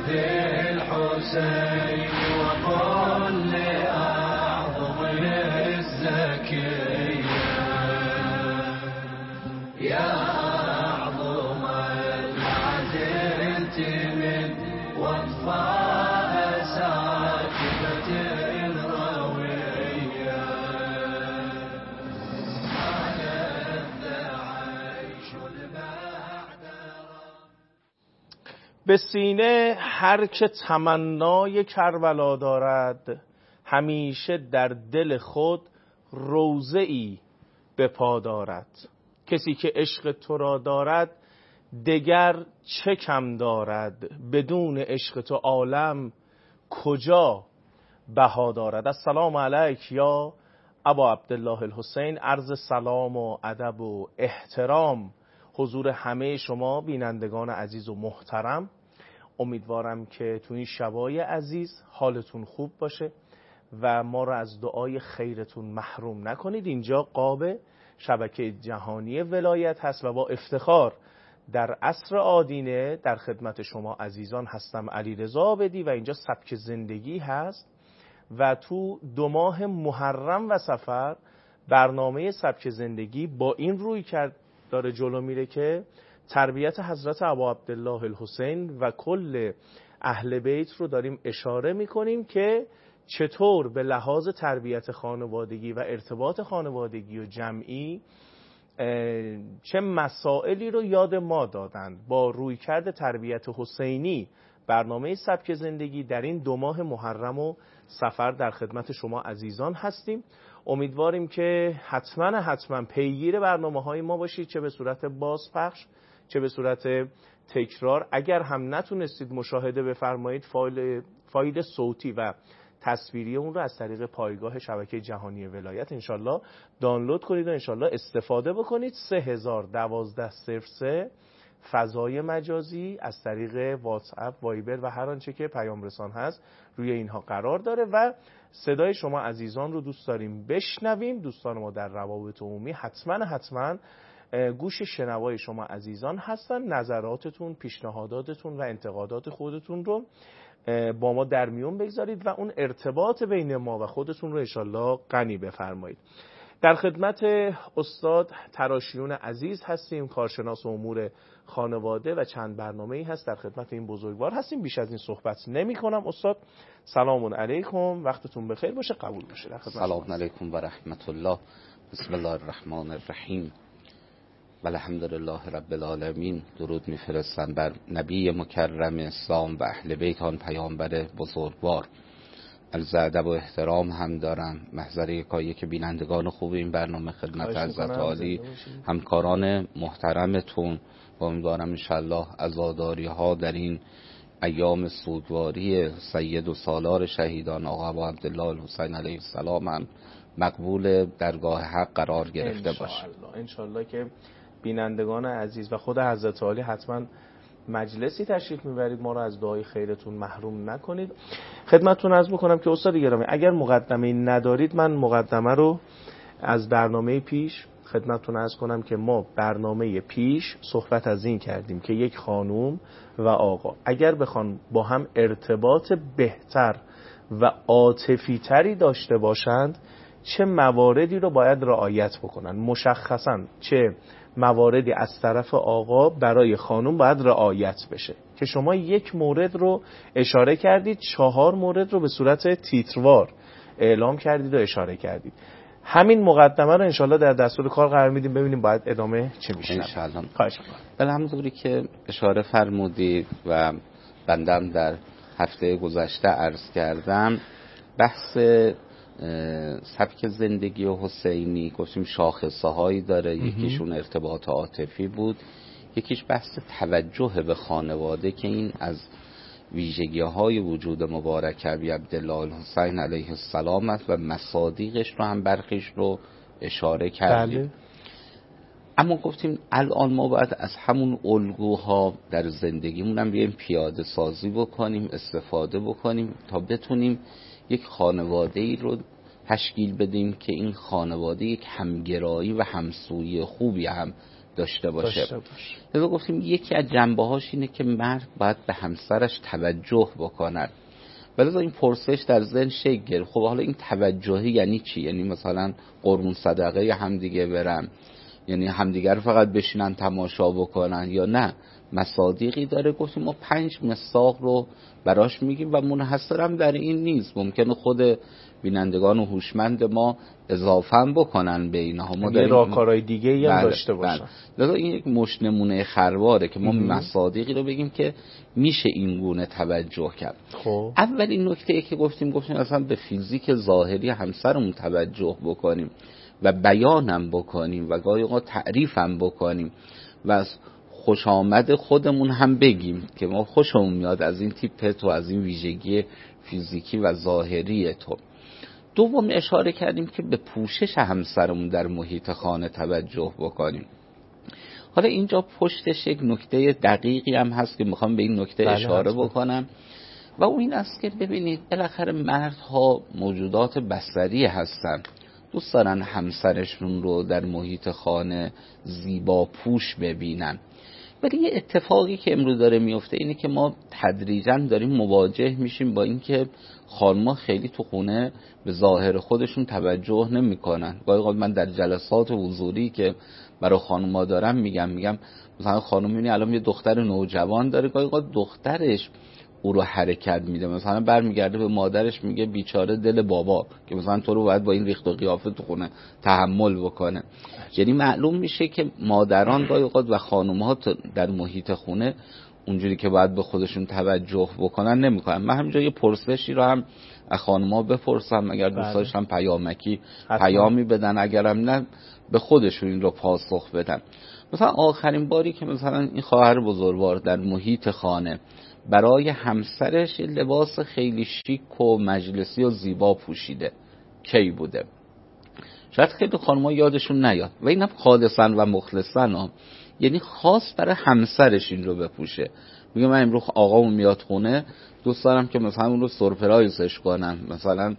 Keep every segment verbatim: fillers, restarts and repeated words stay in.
الحسين وقل لأعظم الزكية يا أعظم العزلت من وفاء ساكبة الروية على العيش المعدرة. به سینه هر که تمنای کربلا دارد، همیشه در دل خود روضه‌ای به پا دارد. کسی که عشق تو را دارد دگر چه کم دارد، بدون عشق تو عالم کجا بها دارد. السلام علیک یا ابا عبدالله الحسین. عرض سلام و ادب و احترام حضور همه شما بینندگان عزیز و محترم. امیدوارم که تو این شبای عزیز حالتون خوب باشه و ما را از دعای خیرتون محروم نکنید. اینجا قاب شبکه جهانی ولایت هست و با افتخار در عصر آدینه در خدمت شما عزیزان هستم. علیرضا عابدی و اینجا سبک زندگی هست و تو دو ماه محرم و صفر برنامه سبک زندگی با این روی کرد داره جلو میره که تربیت حضرت ابا عبدالله الحسین و کل اهل بیت رو داریم اشاره میکنیم که چطور به لحاظ تربیت خانوادگی و ارتباط خانوادگی و جمعی چه مسائلی رو یاد ما دادند. با رویکرد تربیت حسینی برنامه سبک زندگی در این دو ماه محرم و صفر در خدمت شما عزیزان هستیم. امیدواریم که حتما حتما پیگیر برنامه‌های ما باشید، چه به صورت بازپخش چه به صورت تکرار. اگر هم نتونستید مشاهده بفرمایید، فایل فایل صوتی و تصویری اون رو از طریق پایگاه شبکه جهانی ولایت انشالله دانلود کنید و انشالله استفاده بکنید. سه هزار دوازده صفر سه فضای مجازی از طریق واتساپ، وایبر و هر آنچه که پیام رسان هست روی اینها قرار داره و صدای شما عزیزان رو دوست داریم بشنویم. دوستان ما در روابط عمومی حتما حتما گوش شنوای شما عزیزان هستن. نظراتتون، پیشنهاداتتون و انتقادات خودتون رو با ما در میون بگذارید و اون ارتباط بین ما و خودتون رو انشالله غنی بفرمایید. در خدمت استاد تراشیون عزیز هستیم، کارشناس امور خانواده و چند برنامه‌ای هست در خدمت این بزرگوار هستیم. بیش از این صحبت نمی کنم. استاد سلام علیکم، وقتتون بخیر باشه، قبول باشه. در خدمت سلام علیکم و رحمت الله. بسم الله الرحمن الرحیم و الحمدلله رب العالمین. درود میفرستم بر نبی مکرم اسلام و اهل بیت آن پیامبر بزرگوار. عرض ادب و احترام هم دارم. محضر یکایی که بینندگان خوب این برنامه خدمت حضرت عالی، همکاران محترمتون و امیدوارم انشالله عزاداری ها در این ایام سوگواری سید و سالار شهیدان آقا ابا عبدالله الحسین علیه السلام هم مقبول درگاه حق قرار گرفته باشه. انشالله که بینندگان عزیز و خود حضرت عالی حتما مجلسی تشریف میبرید، ما رو از دعای خیرتون محروم نکنید. خدمتتون عرض بکنم که استاد گرامی اگر مقدمه ندارید من مقدمه رو از برنامه پیش خدمتتون عرض کنم که ما برنامه پیش صحبت از این کردیم که یک خانوم و آقا اگر بخوان با هم ارتباط بهتر و عاطفی تری داشته باشند چه مواردی رو باید رعایت بکنن. مشخصاً چه مواردی از طرف آقا برای خانم باید رعایت بشه که شما یک مورد رو اشاره کردید، چهار مورد رو به صورت تیتروار اعلام کردید و اشاره کردید. همین مقدمه رو انشالله در دستور کار قرار میدیم، ببینیم باید ادامه چه میشه انشالله. خواهش می‌کنم. بله، همونطوری که اشاره فرمودید و بندم در هفته گذشته عرض کردم، بحث سبک زندگی و حسینی گفتیم شاخصه هایی داره. یکیشون ارتباط عاطفی بود، یکیش بحث توجه به خانواده که این از ویژگی های وجود مبارک ابی عبدالله الحسین علیه السلام است و مصادیقش رو هم برخیش رو اشاره کردیم. بله. اما گفتیم الان ما باید از همون الگوها در زندگیمون هم بیایم پیاده سازی بکنیم، استفاده بکنیم تا بتونیم یک خانواده ای رو تشکیل بدیم که این خانواده یک همگرایی و همسویی خوبی هم داشته باشه. داشته باشه. لذا گفتیم یکی از جنبه‌هاش اینه که مرد باید به همسرش توجه بکند. ولی این پرسش در ذهن شکل گرفت، خب حالا این توجهی یعنی چی؟ یعنی مثلا قربون صدقه همدیگه برن، یعنی همدیگه رو فقط بشینن تماشا بکنن، یا نه مصادیقی داره؟ گفتیم ما پنج مصداق رو براش میگیم و منحصرم در این نیست، ممکنه خود بینندگان و هوشمند ما اضافه هم بکنن به اینها، ما یه راهکارهای دیگه هم داشته باشن. لذا این یک مش نمونه خرواره که ما مصادیقی رو بگیم که میشه این گونه توجه کرد. خب اولین نکته ای که گفتیم گفتیم اصلا به فیزیک ظاهری همسرمون توجه بکنیم و بیانم بکنیم و گاهی اوقات تعریفم بکنیم و از خوش آمد خودمون هم بگیم که ما خوشمون میاد از این تیپ تو، از این ویژگی فیزیکی و ظاهری تو. دوم اشاره کردیم که به پوشش همسرمون در محیط خانه توجه بکنیم. حالا اینجا پشتش یک نکته دقیقی هم هست که میخوام به این نکته بله اشاره هست. بکنم و اون این است که ببینید بالاخره مردها موجودات بصری هستن، دوست دارن همسرشون رو در محیط خانه زیبا پوش ببینن. ولی یه اتفاقی که امروز داره میفته اینه که ما تدریجاً داریم مواجه میشیم با اینکه خانم‌ها خیلی تو خونه به ظاهر خودشون توجه نمیکنن. گاهی اوقات من در جلسات حضوری که برای خانم‌ها دارم میگم میگم مثلا خانم میبینی الان یه دختر نوجوان داره، گاهی اوقات دخترش او رو حرکت میده، مثلا برمیگرده به مادرش میگه بیچاره دل بابا که مثلا تو رو باید با این ریخت و قیافه تو خونه تحمل بکنه. یعنی معلوم میشه که مادران گاهی اوقات و خانم‌ها در محیط خونه اونجوری که باید به خودشون توجه بکنن نمیکنن. من همینجا یه پرسشی رو هم از خانم‌ها بپرسم، اگر دوست داشتن پیامکی پیامی بدن، اگرم نه به خودشون این رو پاسخ بدن. مثلا آخرین باری که مثلا این خواهر بزرگوار در محیط خانه برای همسرش لباس خیلی شیک و مجلسی و زیبا پوشیده کی بوده؟ شاید خیلی خانم‌ها یادشون نیاد و اینم خالصاً و مخلصاً، یعنی خاص برای همسرش این رو بپوشه. میگه من امروز آقامون میاد خونه، دوست دارم که مثلا اون رو سورپرایزش کنم، مثلا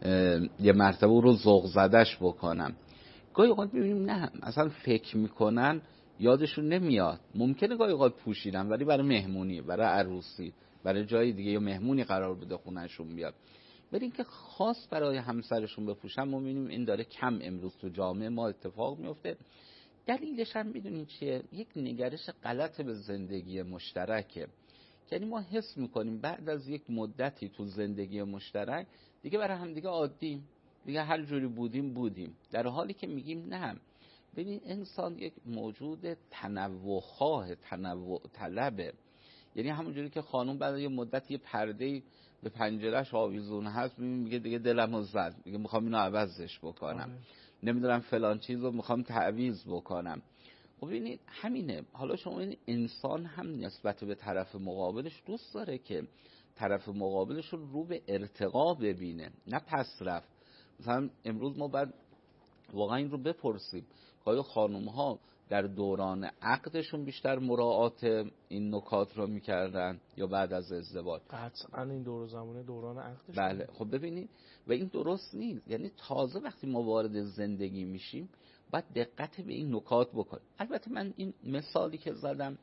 یه مرتبه اون رو ذوق زدش بکنم. گاهی اوقات می‌بینیم نه، اصلا فکر میکنن یادشون نمیاد. ممکنه گاهی اوقات پوشیدن ولی برای مهمونی، برای عروسی، برای جای دیگه یا مهمونی قرار بوده خونهشون بیاد، ولی اینکه خاص برای همسرشون بپوشن ما می‌بینیم این داره کم امروز تو جامعه ما اتفاق میفته. دلیلش هم میدونید چیه؟ یک نگرش غلط به زندگی مشترکه. یعنی ما حس میکنیم بعد از یک مدتی تو زندگی مشترک دیگه برای هم دیگه عادیم، دیگه هر جوری بودیم بودیم، در حالی که میگیم نه. ببین انسان یک موجود تنوع خواه، تنوع طلبه. یعنی همونجوری که خانم بعد یه مدت یه پرده به پنجره‌اش آویزون هست میگه دیگه دلمو زد، دیگه میخوام اینو عوضش بکنم، نمیدونم فلان چیزو میخوام تعویض بکنم. خب ببینید همینه. حالا شما این انسان هم نسبت به طرف مقابلش دوست داره که طرف مقابلش رو رو به ارتقا ببینه، نه پس رفت. مثلا امروز ما بعد واقعا این رو بپرسیم که آیا خانم‌ها در دوران عقدشون بیشتر مراعات این نکات رو میکردن یا بعد از ازدواج؟ قطعا این دور زمانه دوران عقدشون. بله. خب ببینید و این درست نیست. یعنی تازه وقتی ما وارد زندگی میشیم باید دقت به این نکات بکنیم. البته من این مثالی که زدم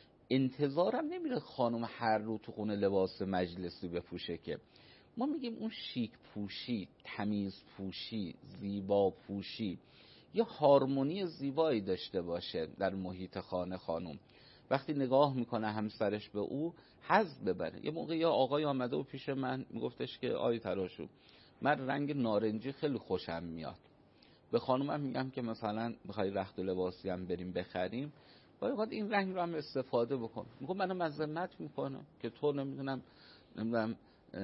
انتظارم نمیره خانم هر رو تو خونه لباس مجلسی بپوشه، که ما میگیم اون شیک پوشی، تمیز پوشی، زیبا پوشی یا هارمونی زیبایی داشته باشه در محیط خانه. خانم وقتی نگاه میکنه همسرش به او حظ ببره. یه موقع یا آقای آمده و پیش من میگفتش که آی تراشو من رنگ نارنجی خیلی خوشم میاد. به خانومم میگم که مثلا میخوای رخت و لباسی هم بریم بخریم، باید این رنگ رو هم استفاده بکن. میگم منم مذمت میکنم که تو نمیدونم نمیدونم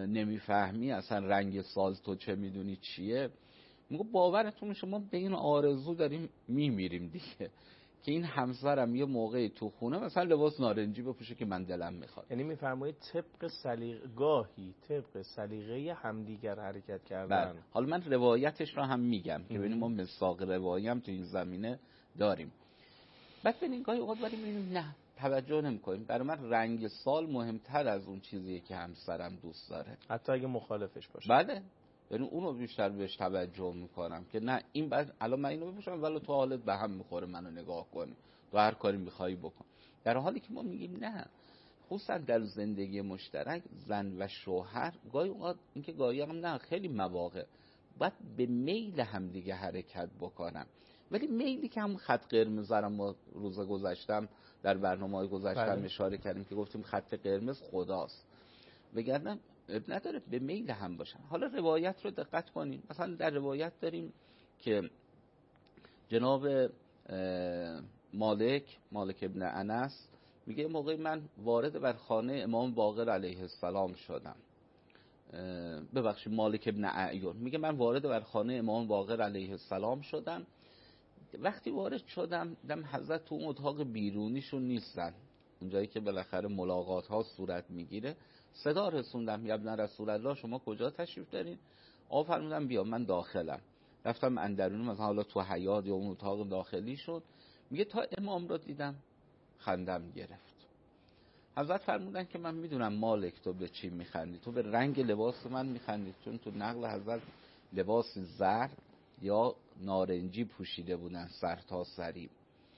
نمیفهمی اصلا رنگ ساز تو چه میدونی چیه. میگم باورتون میشه ما به این آرزو داریم میمیریم دیگه که این همسرم یه موقعی تو خونه مثلا لباس نارنجی بپوشه که من دلم میخواد. یعنی میفرمایید طبق سلیقه گاهی طبق سلیقه همدیگر حرکت کردن. بله. حالا من روایتش رو هم میگم که ببینیم ما مساق روایی هم تو این زمینه داریم. بعد ببینید گاهی اوقات ولی میبینیم نه توجه نمی‌کنیم. برای من رنگ سال مهمتر از اون چیزیه که همسرم دوست داره، حتی اگه مخالفش باشه. بله. یعنی اونو بیشتر بهش توجه میکنم که نه این بعد الان من اینو بپوشم ولی تو حالت به هم میخوره منو نگاه کنی، تو هر کاری میخوایی بکن. در حالی که ما میگیم نه، خصوصا در زندگی مشترک زن و شوهر گاهی اوقات اینکه گاهی هم نه، خیلی مواقع باید به میل همدیگه حرکت بکنن. ولی میلی که هم خط قرمز رو ما روز گذشتم در برنامه‌های گذشتم بله. اشاره کردیم که گفتیم خط قرمز خداست، بگردم نداره به میل هم باشن. حالا روایت رو دقت کنیم، مثلا در روایت داریم که جناب مالک مالک ابن انس میگه موقعی من وارد بر خانه امام باقر علیه السلام شدم، ببخشید مالک ابن اعیون میگه من وارد بر خانه امام باقر علیه السلام شدم، وقتی وارد شدم دیدم حضرت تو اون اتاق بیرونیشون نیستن، اونجایی که بالاخره ملاقات ها صورت میگیره. صدا رسوندم یا ابن رسول الله شما کجا تشریف دارین؟ آقا فرمودم بیا من داخلم. رفتم اندرونی، مثلا حالا تو حیاط یا اون اتاق داخلی شد. میگه تا امام رو دیدم خندم گرفت. حضرت فرمودن که من میدونم مالک تو به چی میخندی، تو به رنگ لباس من میخندی، چون تو نقل حضرت لباس زرد یا نارنجی پوشیده بودن سر تا سری.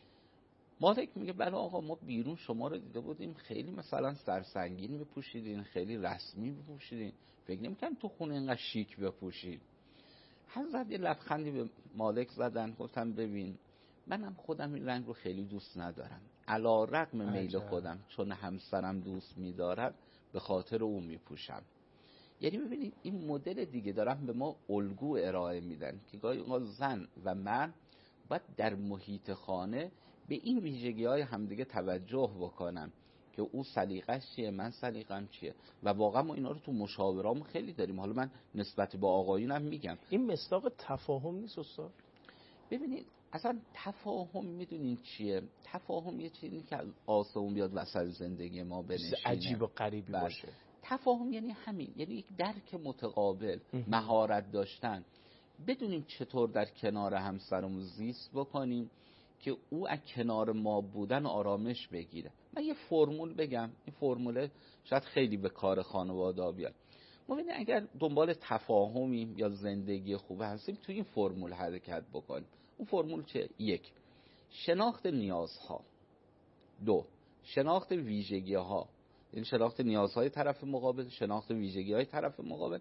مالک میگه بله آقا ما بیرون شما رو دیده بودیم خیلی مثلا سرسنگین میپوشیدین، خیلی رسمی میپوشیدین، فکر نمی‌کنم تو خونه اینقدر شیک بپوشید. حضرت یه لبخندی به مالک زدن، گفتم ببین منم خودم این رنگ رو خیلی دوست ندارم، علی رغم میل خودم چون همسرم دوست می‌دارد به خاطر اون میپوشم. یعنی ببینید این مدل دیگه دارن به ما الگو ارائه میدن که گاهی زن و مرد باید در محیط خانه به این ویژگی‌های همدیگه توجه بکنن که او سلیقه‌اش چیه، من سلیقه‌ام چیه. و واقعا ما اینا رو تو مشاورامون خیلی داریم. حالا من نسبت به آقایونم میگم این مصداق تفاهم نیست استاد؟ ببینید اصلا تفاهم میدونین چیه؟ تفاهم یه چیزی که از آسمون بیاد وسط زندگی ما بنشینه، عجیب و غریبی بله. باشه. تفاهم یعنی همین، یعنی یک درک متقابل، مهارت داشتن، بدونیم چطور در کنار همسرمون زیست بکنیم که او از کنار ما بودن آرامش بگیره. من یه فرمول بگم، این فرمول شاید خیلی به کار خانواده بیاد. ما ببینید اگر دنبال تفاهمیم یا زندگی خوبه هستیم تو این فرمول حرکت بکنیم. اون فرمول چه؟ یک، شناخت نیازها. دو، شناخت ویژگی ها، یعنی شناخت نیازهای طرف مقابل، شناخت ویژگی های طرف مقابل،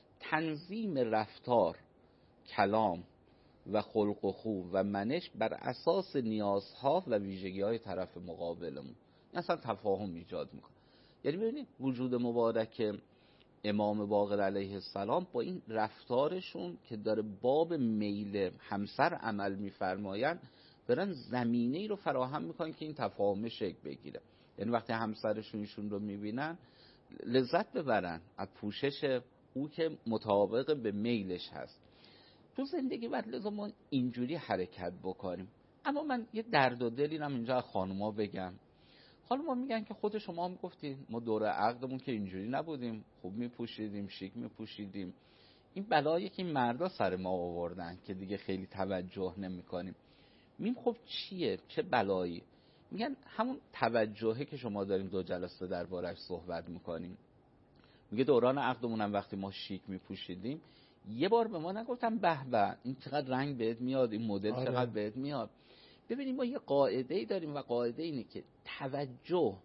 تنظیم رفتار، کلام و خلق و خو و منش بر اساس نیازها و ویژگی های طرف مقابلمون. این اصلا تفاهم ایجاد میکنه. یعنی ببینید وجود مبارک امام باقر علیه السلام با این رفتارشون که داره باب میل همسر عمل میفرماین، برن زمینه ای رو فراهم میکنن که این تفاهم شکل بگیره. یعنی وقتی همسرشون ایشون رو میبینن لذت ببرن از پوشش او که مطابق به میلش هست. تو زندگی باید لازم ما اینجوری حرکت بکنیم. اما من یه درد و دلی هم اینجا خانوما بگم. خانوما میگن که خود شما هم گفتید ما دور عقدمون که اینجوری نبودیم، خوب میپوشیدیم، شیک میپوشیدیم. این بلایی که این مردا سر ما آوردن که دیگه خیلی توجه نمیکنیم. میم خب چیه؟ چه بلایی؟ میگن همون توجهه که شما داریم دو جلسه دربارش صحبت میکنیم. میگه دوران عقدمون هم وقتی ما شیک میپوشیدیم یه بار به ما نگفتم به به این چقدر رنگ بهت میاد، این مدل آره. چقدر بهت میاد. ببینیم ما یه قاعده‌ای داریم و قاعده اینه که توجه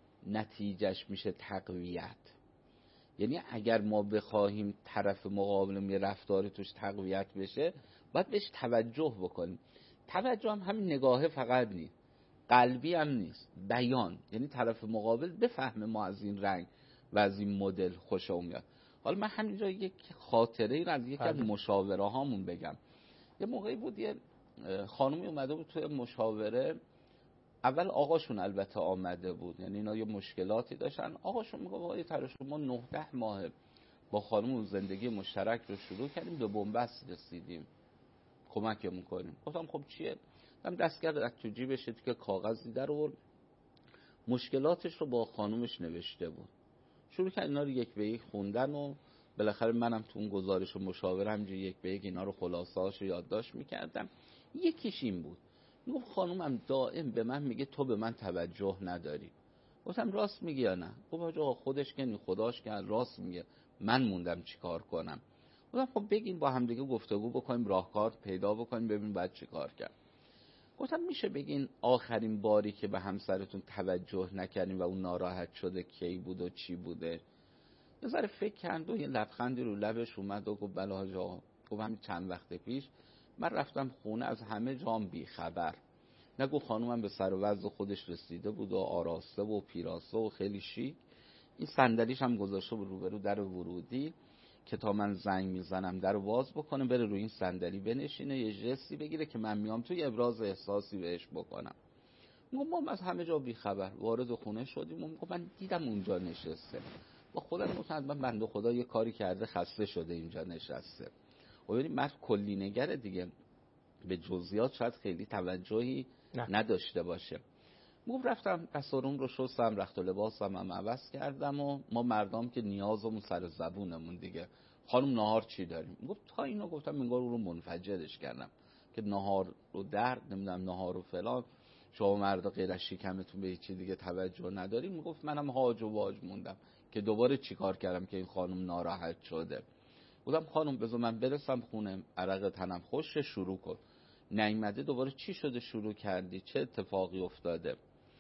نتیجهش میشه تقویت. یعنی اگر ما بخواهیم طرف مقابلمون یه رفتاری توش تقویت بشه باید بهش توجه بکنیم. توجه هم همین نگاهه فقط نیست، قلبی هم نیست، بیان. یعنی طرف مقابل بفهمه ما از این رنگ و از این مدل خوشم میاد. حالا من همینجا یک خاطره ای رو از یکی از مشاوره هامون بگم. یه موقعی بود یه خانومی اومده بود توی مشاوره، اول آقاشون البته آمده بود، یعنی اینا یه مشکلاتی داشتن. آقاشون میگه آقای طرف ما نه ده ماه با خانم زندگی مشترک رو شروع کردیم، به بنبست رسیدیم، کمکمون کنیم. گفتم خب چیه؟ من دست کرد از تو جیبش که کاغذ دیده رو مشکلاتش رو با خانومش نوشته بود. شروع کرد اینا رو یک به یک خوندن و بالاخره منم تو اون گزارش و مشاوره همینجوری یک به یک اینا رو خلاصه‌اش رو یادداشت می‌کردم. یکیش این بود، میگفت خانومم دائم به من میگه تو به من توجه نداری. گفتم راست میگی یا نه؟ گفت آقا خودش که نی خداش که راست میگه، من موندم چیکار کنم. گفتم خب بگیم با هم دیگه گفتگو بکنیم، راهکار پیدا بکنیم، ببینیم بعد چیکار کرد. گفتم میشه بگین آخرین باری که به همسرتون توجه نکردین و اون ناراحت شده کی بود و چی بوده؟ یه ذره فکر کرد و یه لبخندی رو لبش اومد و گفت بله حاج آقا، گفت همین چند وقت پیش من رفتم خونه، از همه جام بی خبر. نگو خانومم به سر و وضع خودش رسیده بود و آراسته و پیراسته و خیلی شیک، این صندلیش هم گذاشته بود روبرو در ورودی که تا من زنگ میزنم در باز بکنه، بره روی این صندلی بنشینه، یه جستی بگیره که من میام توی ابراز احساسی بهش بکنم. ما ما از همه جا بی خبر وارد خونه شدیم و میگم من دیدم اونجا نشسته، با خودم گفتم من بنده خدا یه کاری کرده خسته شده اینجا نشسته. و ببینید مرد کلی نگره دیگه، به جزئیات شاید خیلی توجهی نه. نداشته باشه. من رفتم دستارم رو شستم، رخت و لباسم هم عوض کردم و ما مردم که نیازمون سر زبونمون دیگه، خانم نهار چی داریم؟ گفت تا اینو گفتم انگار رو منفجرش کردم که نهار رو درد نمیدونم نهار رو فلان، شما مردا غیر از شکمتون به چی دیگه توجه نداریم. میگفت منم هاج و واج موندم که دوباره چیکار کردم که این خانم ناراحت شده. گفتم خانم بذار من برسم خونه، عرق تنم خوشه، شروع کن. نیومده دوباره چی شده شروع کردی؟ چه اتفاقی افتاده؟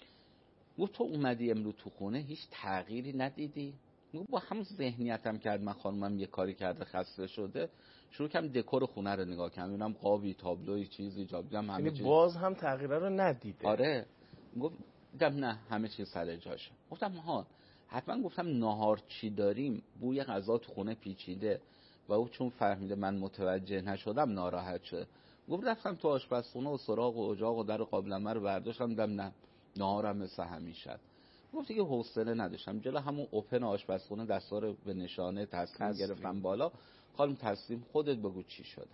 گفت تو اومدی امروز تو خونه هیچ تغییری ندیدی؟ گفت با همون ذهنیتم کرد من خانمم یه کاری کرده خسته شده، شروع کردم دکور خونه رو نگاه کردم، ببینم قابی تابلوی چیزی جا دیدم همه یعنی چیز. باز هم تغییرا رو ندیده؟ آره. گفت دیدم نه همه چیز سر جاشه. گفتم ها حتما گفتم ناهار چی داریم؟ بوی غذا تو خونه پیچیده و او چون فهمیده من متوجه نشدم ناراحت شده. گفت رفتم تو آشپزخونه و سراغ و اجاق و در قابلمه رو برداشتم، دیدم نه ناهارم مثل همیشه. گفت دیگه حوصله نداشتم، جلو همون اوپن آشپزخونه دستا رو به نشانه تسلیم گرفتم بالا. خانم تسلیم خودت بگو چی شده.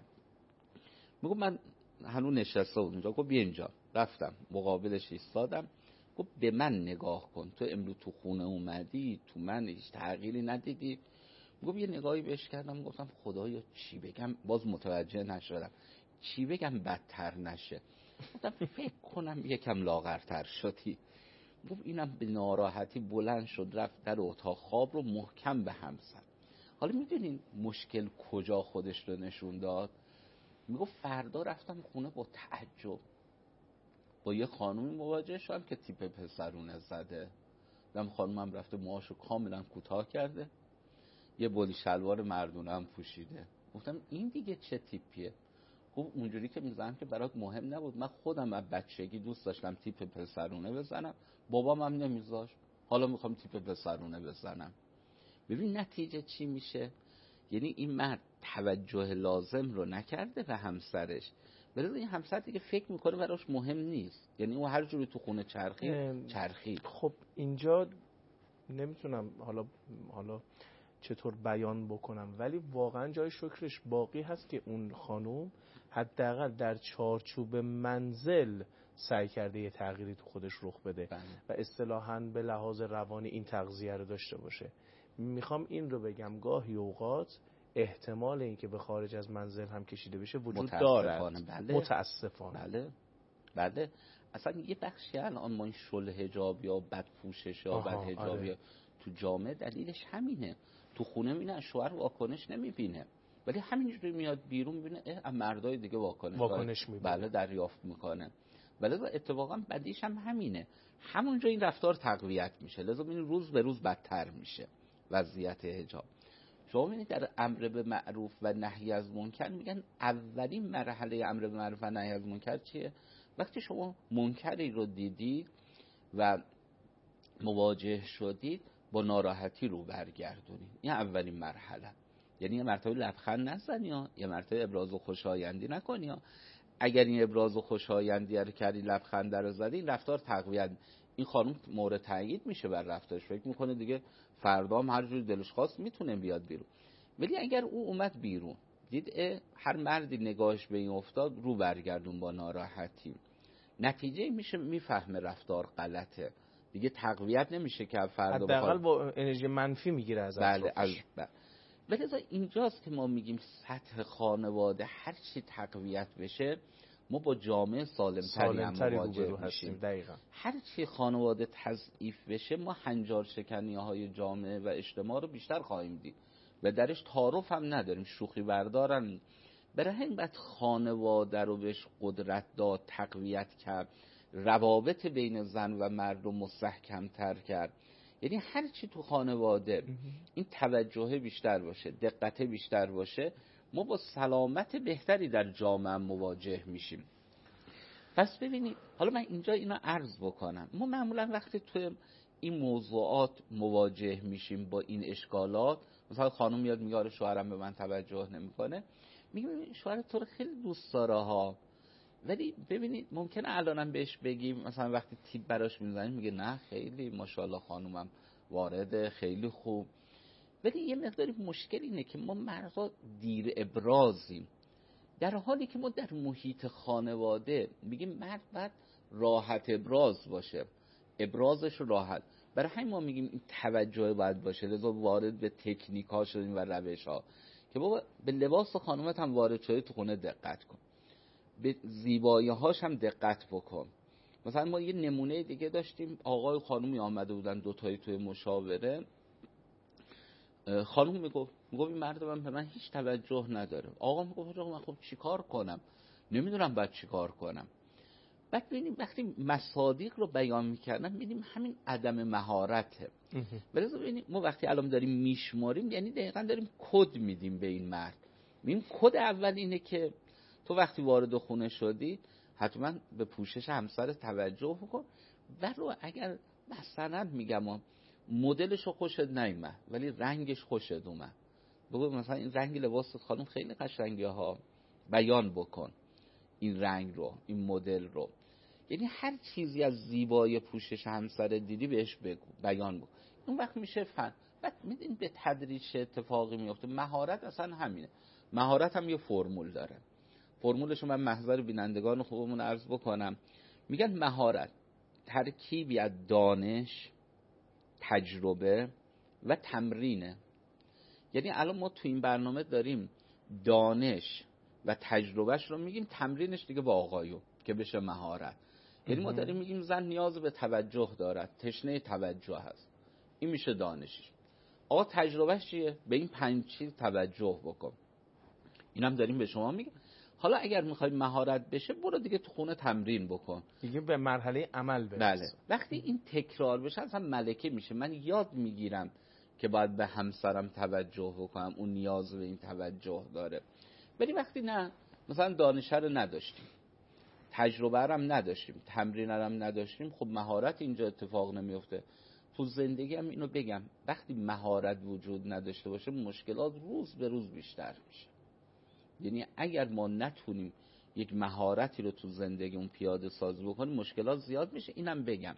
میگم من هنوز نشسته بود اونجا. گفت بیا اینجا. رفتم مقابلش ایستادم. گفت به من نگاه کن، تو امروز تو خونه اومدی، تو من هیچ تغییری ندیدی؟ گفت یه نگاهی بهش کردم، گفتم خدایا چی بگم، باز متوجه نشدم چی بگم بدتر نشه. گفتم فکر کنم یکم لاغرتر شدی. گفت اینم به ناراحتی بلند شد رفت در اتاق خواب رو محکم به هم زد. حالا میدونین مشکل کجا خودش رو نشون داد؟ میگفت فردا رفتم خونه با تعجب با یه خانومی مواجه شدم که تیپ پسرونه زده. دم خانومم رفته موهاشو کاملا کوتاه کرده، یه بولی شلوار مردونه هم پوشیده. گفتم این دیگه چه تیپیه؟ گفت اونجوری که میزنم که برات مهم نبود، من خودم از بچگی دوست داشتم تیپ پسرونه بزنم، بابام هم نمیذاشت، حالا میخوام تیپ پسرونه بزنم. ببین نتیجه چی میشه؟ یعنی این مرد توجه لازم رو نکرده به همسرش، ولی این همسر دیگه فکر میکنه براش مهم نیست، یعنی اون هر جوری تو خونه چرخی چرخی. خب اینجا نمیتونم حالا حالا چطور بیان بکنم، ولی واقعا جای شکرش باقی هست که اون خانوم حداقل در چارچوب منزل سعی کرده یه تغییری تو خودش رخ بده بله. و اصطلاحاً به لحاظ روانی این تغذیه رو داشته باشه. میخوام این رو بگم گاهی اوقات احتمال این که به خارج از منزل هم کشیده بشه وجود متاسفانه. دارد. بله. متاسفانه. بله. بله. اصلا یه بخشی الان ما این شل حجاب یا بد پوشش یا بد حجاب یا تو جامعه دلیلش همینه. تو خونه میبینه شوهر واکنش نمیبینه، ولی همینجوری میاد بیرون میبینه اه مردای دیگه واکنش واکنش میبینه. بله دریافت میکنه. ولی اتفاقا بدیش هم همینه، همونجا این رفتار تقویت میشه، لذا ببینید روز به روز بدتر میشه وضعیت حجاب. شما ببینید در امر به معروف و نهی از منکر میگن اولین مرحله امر به معروف و نهی از منکر چیه؟ وقتی شما منکری رو دیدی و مواجه شدید با ناراحتی رو برگردونید، این اولین مرحله. یعنی یه مرتبه لبخند نزنی یا یه مرتبه ابراز خوشایندی نکنی یا اگر این ابراز خوشایندی رو کردی لبخند رو زدی، این رفتار تقویت. این خانم مورد تایید میشه بر رفتارش، فکر میکنه دیگه فردا هم هر جور دلش خواست میتونه بیاد بیرون. ولی اگر او اومد بیرون دید هر مردی نگاهش به این افتاد رو برگردون با ناراحتی، نتیجه میشه میفهمه رفتار غلطه دیگه، تقویت نمیشه که فردا حداقل با انرژی منفی میگیره از بله از بله. ولی اینجاست که ما میگیم سطح خانواده هر چی تقویت بشه ما با جامعه سالمتری هم مواجه میشیم. دقیقاً. هر چی خانواده تضعیف بشه ما هنجار شکنی های جامعه و اجتماع رو بیشتر خواهیم دید و درش تعارف هم نداریم، شوخی بردارن برای همین باید خانواده رو بهش قدرت داد، تقویت کرد، روابط بین زن و مرد رو مستحکم‌تر کرد. یعنی هر چی تو خانواده این توجه بیشتر باشه، دقت بیشتر باشه، ما با سلامت بهتری در جامعه مواجه میشیم. پس ببینید، حالا من اینجا اینو عرض بکنم، ما معمولا وقتی تو این موضوعات مواجه میشیم با این اشکالات، مثلا خانم میاد میگه آره شوهرم به من توجه نمیکنه، میگه شوهر تو رو خیلی دوست داره ها، ولی ببینید ممکنه الانم بهش بگیم مثلا وقتی تیپ براش میزنیم میگه نه خیلی ماشاءالله خانومم وارده، خیلی خوب، ولی یه مقداری مشکل اینه که ما مردا دیر ابرازیم، در حالی که ما در محیط خانواده میگیم مرد باید راحت ابراز باشه، ابرازش راحت، برای همین ما میگیم این توجه باید باشه، لذا وارد به تکنیک ها شدیم و روش ها که بابا به لباس خانومت هم وارد شده تو خونه دقت کن، به زیبایی هاش هم دقت بکن. مثلا ما یه نمونه دیگه داشتیم، آقای و خانومی آمده بودن دوتایی توی مشاوره، خانم میگفت میگفت این مرد من به من هیچ توجه نداره، آقا میگفت آقا من خب چیکار کنم، نمیدونم بعد چیکار کنم. بعد ببینیم وقتی مصادیق رو بیان میکردن ببینیم همین عدم مهارته. ولی ببینیم ما وقتی الان داریم میشماریم یعنی دقیقاً داریم کد میدیم به این مرد. میگیم کد اول اینه که تو وقتی وارد خونه شدی حتما به پوشش همسر توجه بکن، ولو اگر مثلا میگم مدلشو خوشت نیامد ولی رنگش خوشت اومد، بگو مثلا این رنگ لباس خانم خیلی قشنگه ها، بیان بکن این رنگ رو، این مدل رو، یعنی هر چیزی از زیبایی پوشش همسر دیدی بهش بگو، بیان بکن، اون وقت میشه فن. بعد میدین به تدریج اتفاقی میفته. مهارت اصلا همینه، مهارت هم یه فرمول داره، فرمولش من محضر بینندگان خوبمون عرض بکنم. میگن مهارت ترکیبی از دانش، تجربه و تمرینه. یعنی الان ما تو این برنامه داریم دانش و تجربهش رو میگیم، تمرینش دیگه با آقایون که بشه مهارت. یعنی ما داریم میگیم زن نیاز به توجه دارد، تشنه توجه هست، این میشه دانشش. آقا تجربهش چیه؟ به این پنج چیز توجه بکن، اینم داریم به شما میگیم. حالا اگر میخوای مهارت بشه برو دیگه تو خونه تمرین بکن، دیگه به مرحله عمل برس. بله. وقتی این تکرار بشه اصلا ملکه میشه، من یاد میگیرم که باید به همسرم توجه بکنم، اون نیاز به این توجه داره. ولی وقتی نه، مثلا دانش رو نداشتیم، تجربه رو هم نداشتیم، تمرین رو هم نداشتیم، خب مهارت اینجا اتفاق نمیفته. تو زندگی هم اینو بگم، وقتی مهارت وجود نداشته باشه مشکلات روز به روز بیشتر میشه. یعنی اگر ما نتونیم یک مهارتی رو تو زندگیمون پیاده سازی بکنیم مشکلات زیاد میشه. اینم بگم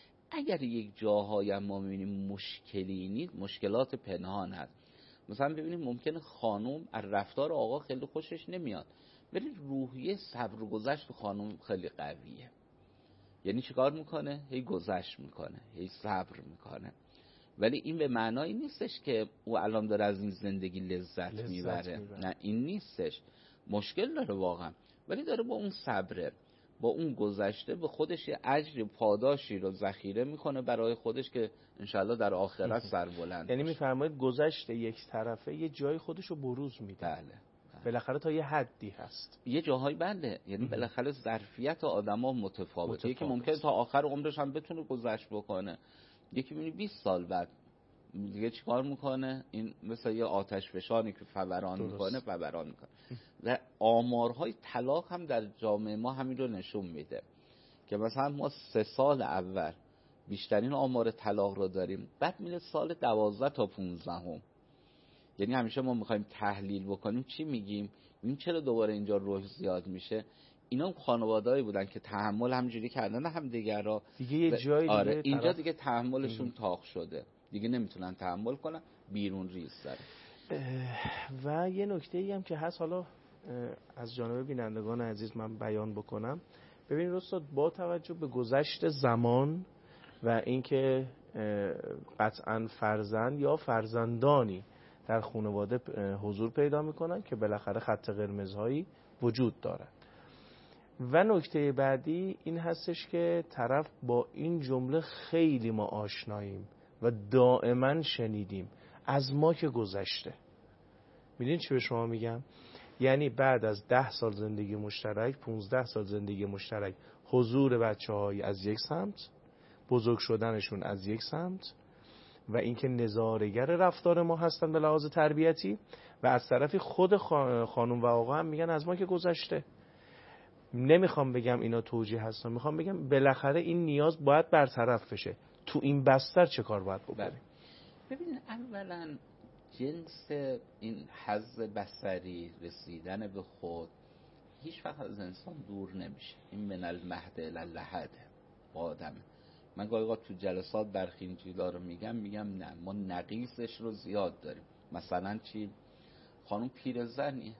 اگر یک جاهای ما میبینیم مشکلی نیست، مشکلات پنهان هست. مثلا ببینیم ممکنه خانم از رفتار آقا خیلی خوشش نمیاد ولی روحیه صبر و گذشت تو خانم خیلی قویه. یعنی چیکار میکنه؟ هی گذشت میکنه، هی صبر میکنه، ولی این به معنایی نیستش که او الان داره از این زندگی لذت, لذت میبره. میبره نه این نیستش، مشکل داره واقعا، ولی داره با اون صبره، با اون گذشته به خودش یه اجر پاداشی رو ذخیره میکنه برای خودش که انشالله در آخرت سربلند. یعنی میفرمایید گذشته یک طرفه یه جای خودش رو بروز میده. بله. بالاخره تا یه حدی هست، یه جاهایی بله، یعنی بالاخره ظرفیت آدما متفاوته. یکی ممکنه تا آخر عمرش هم بتونه گذشت بکنه، یکی میبینی بیست سال بعد دیگه چیکار میکنه؟ این مثل یه آتش فشانی که فوران میکنه فوران میکنه. و آمارهای طلاق هم در جامعه ما همین رو نشون میده که مثلا ما سه سال اول بیشترین آمار طلاق رو داریم، بعد میره سال دوازده تا پونزده هم. یعنی همیشه ما میخوایم تحلیل بکنیم چی میگیم؟ میگیم چرا دوباره اینجا رشد زیاد میشه؟ اینا خانواده‌ای بودن که تحمل همجوری کردن هم دیگه را دیگه یه جایی دیگه آره اینجا طرف... دیگه تحملشون تاق شده، دیگه نمیتونن تحمل کنن، بیرون ریز داره. و یه نکته ای هم که هست، حالا از جانب بینندگان عزیز من بیان بکنم. ببینید استاد، با توجه به گذشت زمان و اینکه قطعا فرزند یا فرزندانی در خانواده حضور پیدا میکنن که بالاخره خط قرمزهایی وجود دارد، و نکته بعدی این هستش که طرف با این جمله خیلی ما آشناییم و دائما شنیدیم، از ما که گذشته. میدونید چی به شما میگم؟ یعنی بعد از ده سال زندگی مشترک، پونزده سال زندگی مشترک، حضور بچه‌های از یک سمت، بزرگ شدنشون از یک سمت و اینکه نظاره‌گر رفتار ما هستن به لحاظ تربیتی، و از طرفی خود خانم و آقا هم میگن از ما که گذشته. نمیخوام بگم اینا توجیه هستن، میخوام بگم بالاخره این نیاز باید برطرف بشه. تو این بستر چه کار باید بکنیم؟ ببین اولا جنس این حظ بصری، رسیدن به خود، هیچ وقت از انسان دور نمیشه. این من المهد الی اللحد با آدم. من گاهی اوقات تو جلسات برخی این چیزا رو میگم، میگم نه، ما نقیصش رو زیاد داریم. مثلا چی؟ خانم پیرزنیه،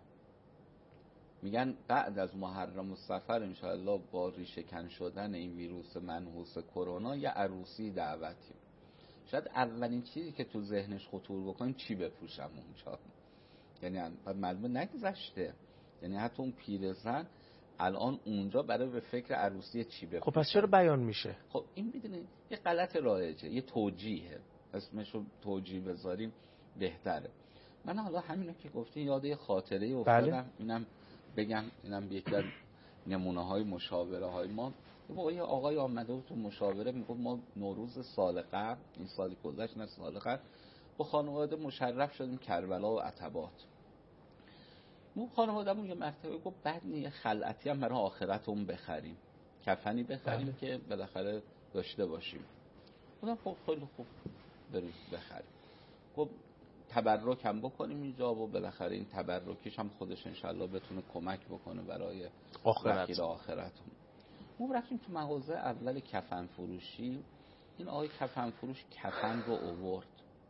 میگن بعد از محرم و صفر انشاءالله با ریشه کن شدن این ویروس منحوس کرونا یه عروسی دعوتیم. شاید اولین چیزی که تو ذهنش خطور بکنیم چی بپوشم اونجا، یعنی معلومه نگذشته، یعنی حتی اون پیرزن الان اونجا برای به فکر عروسی چی بپوشم. خب پس چرا بیان میشه؟ خب این میدونید یه غلط رایجه، یه توجیهه، اسمشو توجیه بذاریم بهتره. من حالا همینو که گفتین یاد یه خاطره افتادم. بله. اینم بگم، اینم یکی از نمونه های مشاوره های ما. یه آقای آمده بود تو مشاوره، میگفت ما نوروز سال قبل، این سالی گذشت نه سال قبل، با خانواده مشرف شدیم کربلا و عتبات. مو خانواده‌مون یه مرتبه گفت بعد یه خلعتی هم برای آخرتمون بخریم، کفنی بخریم بله. که بالاخره داشته باشیم. گفتم خب خیلی خوب بریم بخریم. گفت تبرک هم بکنیم اینجا و بالاخره این تبرکش هم خودش انشالله بتونه کمک بکنه برای آخرت آخرتمون. ما رفتیم تو مغازه اول کفن فروشی. این آقای کفن فروش کفن رو آورد.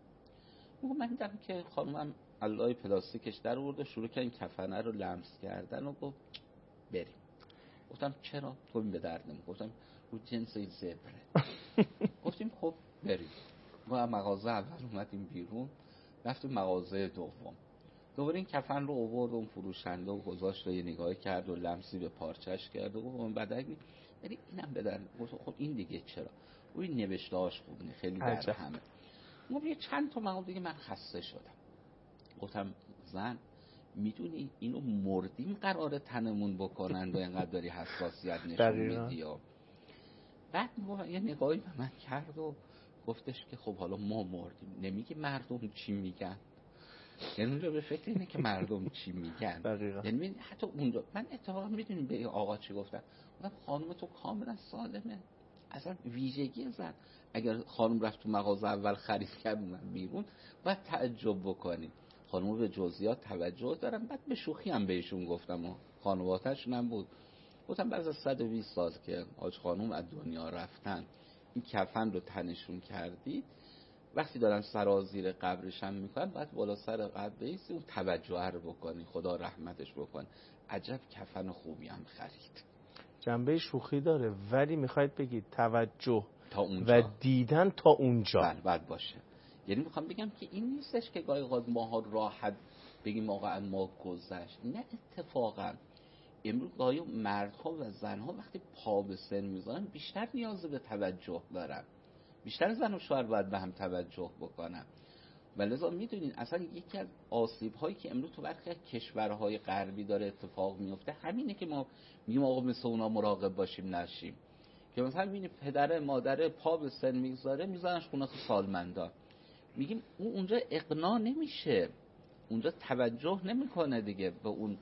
من دیدم که خانمم علای پلاستیکش در آورد و شروع کرد این کفنه رو لمس کردن و گفت بریم. گفتم چرا؟ تو این به درد نمی‌خوره. گفتم رو جنس زبره. گفتیم خب بریم. ما مغازه اول اومدیم بیرون، رفتیم مغازه دوم. دوباره این کفن رو آورد اون فروشنده و گذاشت و یه نگاهی کرد و لمسی به پارچش کرد و گفت بدک نی ولی اینم بدن. گفت خب این دیگه چرا؟ اون نوشته‌اش خوب نی، خیلی در همه. ما یه چند تا مغازه دیگه من خسته شدم. گفتم زن میدونی اینو مردیم قراره تنمون بکنن و اینقدر داری حساسیت نشون میدی. بعد یه نگاهی به من کرد و گفتش که خب حالا ما مردیم، نمیگی مردم چی میگن؟ یعنی اونجا به فکر اینه که مردم چی میگن. دقیقا. یعنی حتی اونجا من اتفاقا میدونیم به آقا چی گفتم؟ گفتم خانم تو کاملا سالمه، اصلا ویژگی زن. اگر خانم رفت تو مغازه اول خرید کرد من بیرون باید تعجب بکنیم. خانم به جزئیات توجه دارن. بعد به شوخی هم بهشون گفتم و خانواده‌شون هم بود، گفتم بعد از صد و بیست سال که حاج خانم از دنیا رفتن این کفن رو تنشون کردید، وقتی دارن سرازیر قبرش هم میکنن باید بالا سر قبر بیستی اون توجه رو بکنی، خدا رحمتش بکن. عجب کفن خوبی هم خرید. جنبه شوخی داره ولی میخواید بگید توجه تا اونجا و دیدن تا اونجا بله باید باشه. یعنی میخوام بگم که این نیستش که گاهی اوقات ماها راحت بگیم واقعا ما گذشت. نه اتفاقا امروز گاهی مردها و زنها وقتی پا به سن میذارن بیشتر نیاز به توجه دارن، بیشتر زن و شوهر باید به هم توجه بکنن. ولذا میدونین اصلا یکی از آسیب هایی که امروز تو برخی کشورهای غربی داره اتفاق میفته همینه که ما میگیم آقا مثل اونا مراقب باشیم نشیم. که مثلا میبینی پدر مادر پا به سن میذاره میذارنش خونه سالمندان، میگیم اون اونجا اقناع نمیشه، اونجا توجه نمیکنه دیگه، به اون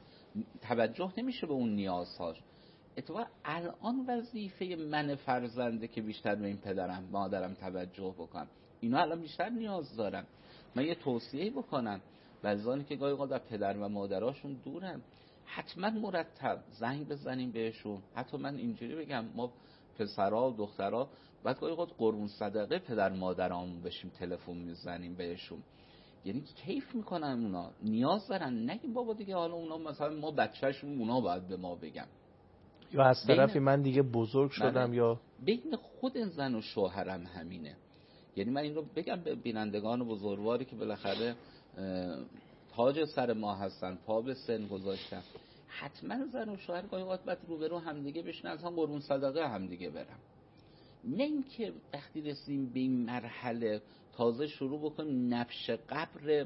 توجه نمیشه به اون نیازهاش. اتفاقا الان وظیفه من فرزنده که بیشتر به این پدرم مادرم توجه بکنم. اینا الان بیشتر نیاز دارن. من یه توصیه بکنم بعضانی که گاهی اوقات پدر و مادراشون دورن، حتما مرتب زنگ بزنیم بهشون. حتی من اینجوری بگم ما پسرها و دخترها بعد گاهی اوقات قربون صدقه پدر مادرامون بشیم تلفن میزنیم بهشون. یعنی کیف میکنن، اونا نیاز دارن. نگیم بابا دیگه حالا اونا مثلا ما بچه‌شون اونا باید به ما بگم، یا از طرفی من دیگه بزرگ شدم. یا بین خود زن و شوهرم همینه. یعنی من این رو بگم به بینندگان بزرگواری که بالاخره تاج سر ما هستن، پا به سن گذاشتن، حتما زن و شوهر گاهی اوقات باید روبرو هم دیگه بشن، از هم قربون صدقه هم دیگه برم. نه اینکه وقتی رسیم به این مرحله تازه شروع بکنیم نبش قبر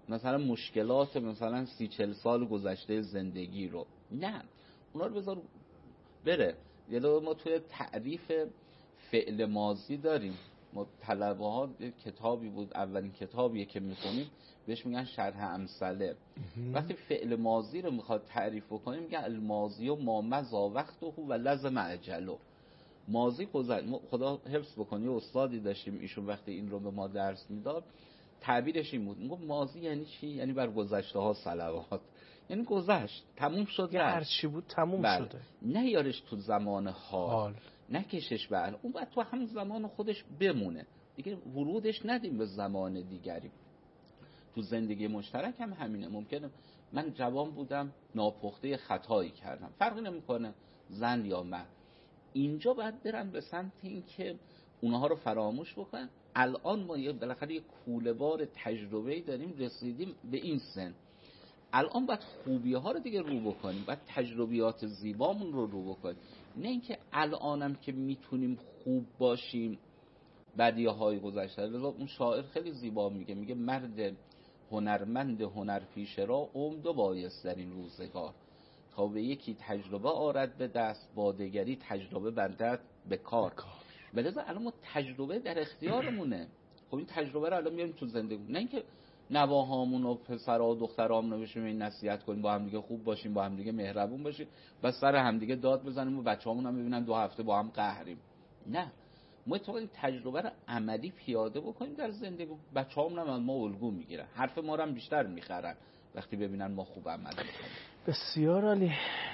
مثلا مشکلات مثلا سی چل سال گذشته زندگی رو، نه، اونا رو بذار بره. یعنی ما توی تعریف فعل ماضی داریم، ما طلبه ها کتابی بود، اولین کتابیه که میخونیم بهش میگن شرح امثله. وقتی فعل ماضی رو میخواد تعریف بکنیم میگن الماضی و ما مضی وقته و لزم اجله. ماضی گذشت، خدا حفظ بکنه، استادی داشتیم ایشون وقتی این رو به ما درس میداد تعبیرش این بود، میگه ماضی یعنی چی؟ یعنی بر گذشته ها صلوات، یعنی گذشت، تموم شد، هر چی بود تموم بل. شده. نه یارش تو زمان حال, حال. نکشش بر اون، باید تو همون زمان خودش بمونه دیگه، ورودش ندیم به زمان دیگری. تو زندگی مشترک هم همینه. ممکنه من جوان بودم ناپخته خطایی کردم، فرقی نمیکنه زن یا مرد، اینجا باید برم به سمت این که اونها رو فراموش بکنم. الان ما یه بالاخره یه کوله‌بار تجربه‌ای داریم، رسیدیم به این سن، الان باید خوبی ها رو دیگه رو بکنیم، باید تجربیات زیبامون رو رو بکنیم، نه اینکه الانم که میتونیم خوب باشیم بدیه های گذشته. لذا اون شاعر خیلی زیبا میگه، میگه مرد هنرمند هنرپیشه را عمد و بایست در این روزگار، تا به یکی تجربه آرد به دست، با دگری تجربه بردد به کار. لذا الان ما تجربه در اختیارمونه. خب این تجربه رو الان میاریم تو زندگی، نه اینکه نواهامون و پسرها و دخترامون رو بشیم این نصیحت کنیم با هم دیگه خوب باشیم، با هم دیگه مهربون باشیم، بس سر هم دیگه داد بزنیم و بچه‌هامون هم ببینن دو هفته با هم قهریم. نه، ما تو این تجربه رو عملی پیاده بکنیم در زندگی. بچه‌هامون هم از ما الگو میگیرن، حرف ما رو هم بیشتر میخرن وقتی ببینن ما خوب عمل میکنیم. بسیار عالی.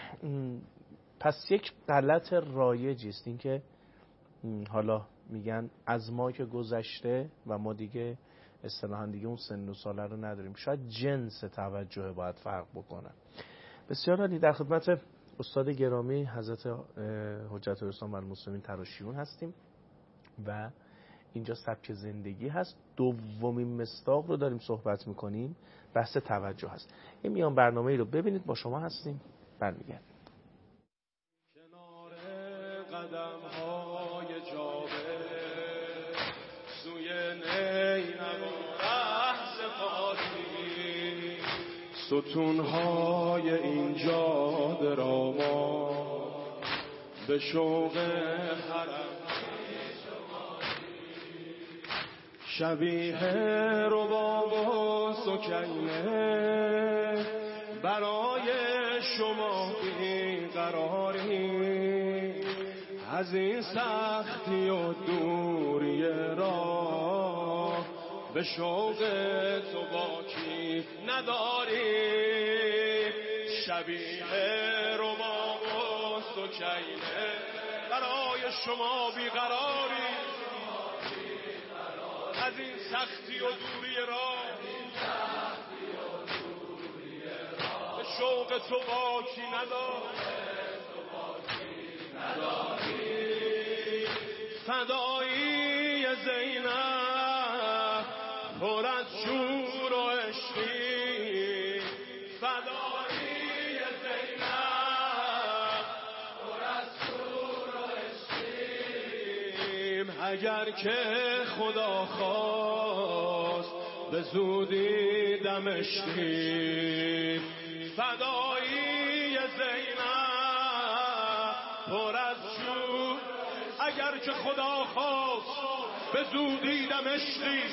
پس یک غلط رایجی است این که حالا میگن از ما که گذشته و ما دیگه اصطلاحاً دیگه اون سن و ساله رو نداریم، شاید جنس توجه باید فرق بکنه. بسیار عالی. در خدمت استاد گرامی حضرت حجت الاسلام و المسلمین تراشیون هستیم و اینجا سبک زندگی هست. دومین مصداق رو داریم صحبت میکنیم، بحث توجه هست. این میان برنامه ای رو ببینید، با شما هستیم، برمیگردیم. کنار قدم های جابه سوی نینوا ره سپاسی، ستون های این جاده را ما به شوق حرم شبیه رباب و سکینه برای شما بیقراری، از این سختی و دوری راه به شوق تو باکی نداری. شبیه رباب و سکینه برای شما بیقراری، از این سختی و دوری راه به شوق تو باکی نداری. فدایی زینب پر از شور و عشقی، فدایی زینب پر از شور و عشقی، اگر که خدا خواست به زودی دمشقی. فدایی زینب پر از شور، اگر که خدا خواست به زودی دمشقی،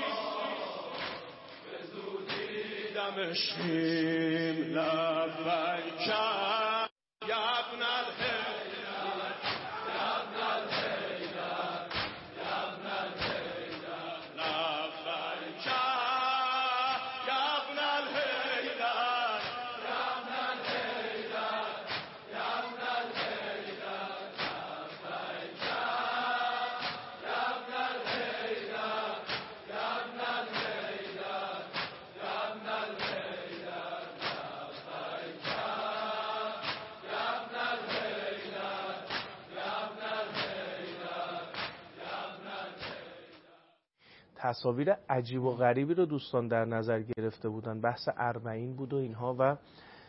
به زودی دمشقیم. لبیک یا ابن الحیدر، یا ابن الحیدر، یا ابن الحیدر، لبیک یا ابن الحیدر، یا ابن الحیدر، یا ابن الحیدر، لبیک یا ابن الحیدر، یا ابن الحیدر، یا ابن الحیدر، لبیک یا ابن الحیدر، یا ابن الحیدر، یا ابن الحیدر. تصاویر عجیب و غریبی رو دوستان در نظر گرفته بودن، بحث اربعین بود و اینها، و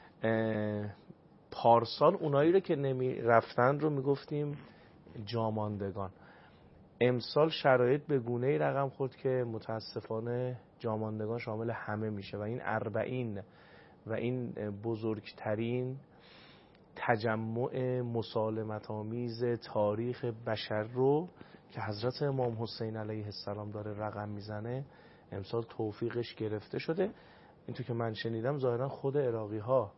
پارسال اونایی رو که نمی رفتن رو میگفتیم جاماندگان. امسال شرایط به گونه‌ای رقم خورد که متاسفانه جاماندگان شامل همه میشه و این اربعین و این بزرگترین تجمع مسالمت آمیز تاریخ بشر رو که حضرت امام حسین علیه السلام داره رقم میزنه امسال توفیقش گرفته شده. این تو که من شنیدم ظاهرا خود عراقی ها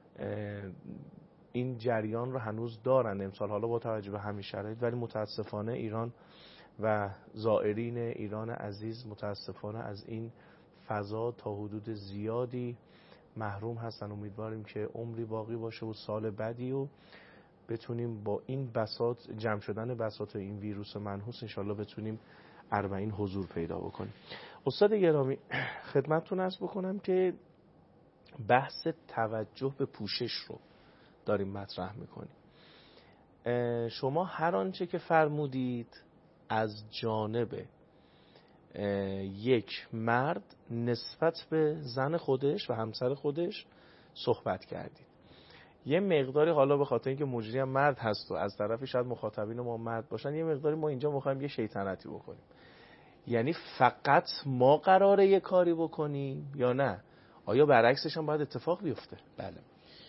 این جریان رو هنوز دارن امسال، حالا با توجه به همین شرایط، ولی متاسفانه ایران و زائرین ایران عزیز متاسفانه از این فضا تا حدود زیادی محروم هستن. امیدواریم که عمری باقی باشه و سال بعدی و بتونیم با این بساط جمع شدن بساط این ویروس منحوس انشالله بتونیم اربعین حضور پیدا بکنیم. استاد گرامی خدمتتون عرض بکنم که بحث توجه به پوشش رو داریم مطرح میکنیم. شما هر آنچه که فرمودید از جانب یک مرد نسبت به زن خودش و همسر خودش صحبت کردید. یه مقداری حالا به خاطر اینکه مجری هم مرد هست و از طرفی شاید مخاطبین ما مرد باشن، یه مقداری ما اینجا میخوایم یه شیطنتی بکنیم. یعنی فقط ما قراره یه کاری بکنیم یا نه؟ آیا برعکسش هم باید اتفاق بیفته؟ بله.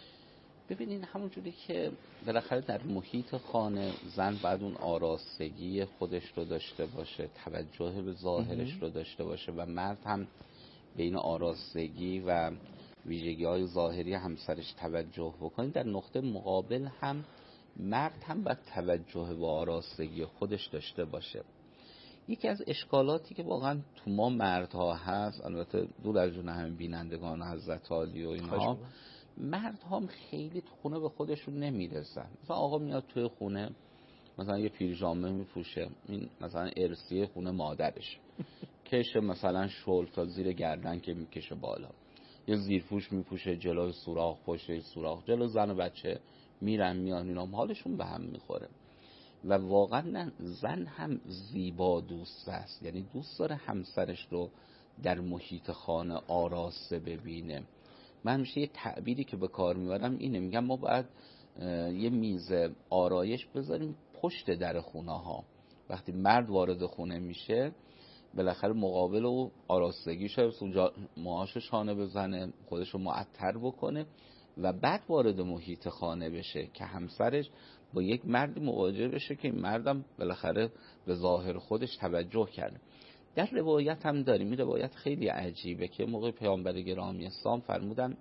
ببینین همونجوری که بالاخره در محیط خانه زن باید اون آراستگی خودش رو داشته باشه، توجه به ظاهرش رو داشته باشه و مرد هم بین آراستگی و ویژگی‌های ظاهری همسرش توجه بکنه. در نقطه مقابل هم مرد هم باید توجه به آراستگی خودش داشته باشه. یکی از اشکالاتی که واقعا تو ما مردها هست، البته دور از جون همین بینندگان حضرت عالی و اینها، مرد هم خیلی تو خونه به خودشون نمیرسن. مثلا آقا میاد توی خونه مثلا یه پیژامه میپوشه، این مثلا ارسیه خونه مادرش، کشه مثلا شل تا زیر گردن که میکشه بالا، یه زیرپوش میپوشه جلوی سوراخ، پشت سوراخ، جلو زن و بچه میرن میان، اینا حالشون به هم میخوره. و واقعا نه، زن هم زیبا دوست است، یعنی دوست داره همسرش رو در محیط خانه آراسته ببینه. من میشه یه تعبیری که به کار میبرم اینه، میگم ما باید یه میز آرایش بذاریم پشت در خونه ها. وقتی مرد وارد خونه میشه بالاخره مقابل و آراستگیشه، موهاشو شانه بزنه، خودشو معطر بکنه و بعد وارد محیط خانه بشه که همسرش با یک مردی مواجه بشه که این مردم بالاخره به ظاهر خودش توجه کرده. در روایت هم داریم، این روایت خیلی عجیبه که موقع پیامبر گرامی اسلام فرمودن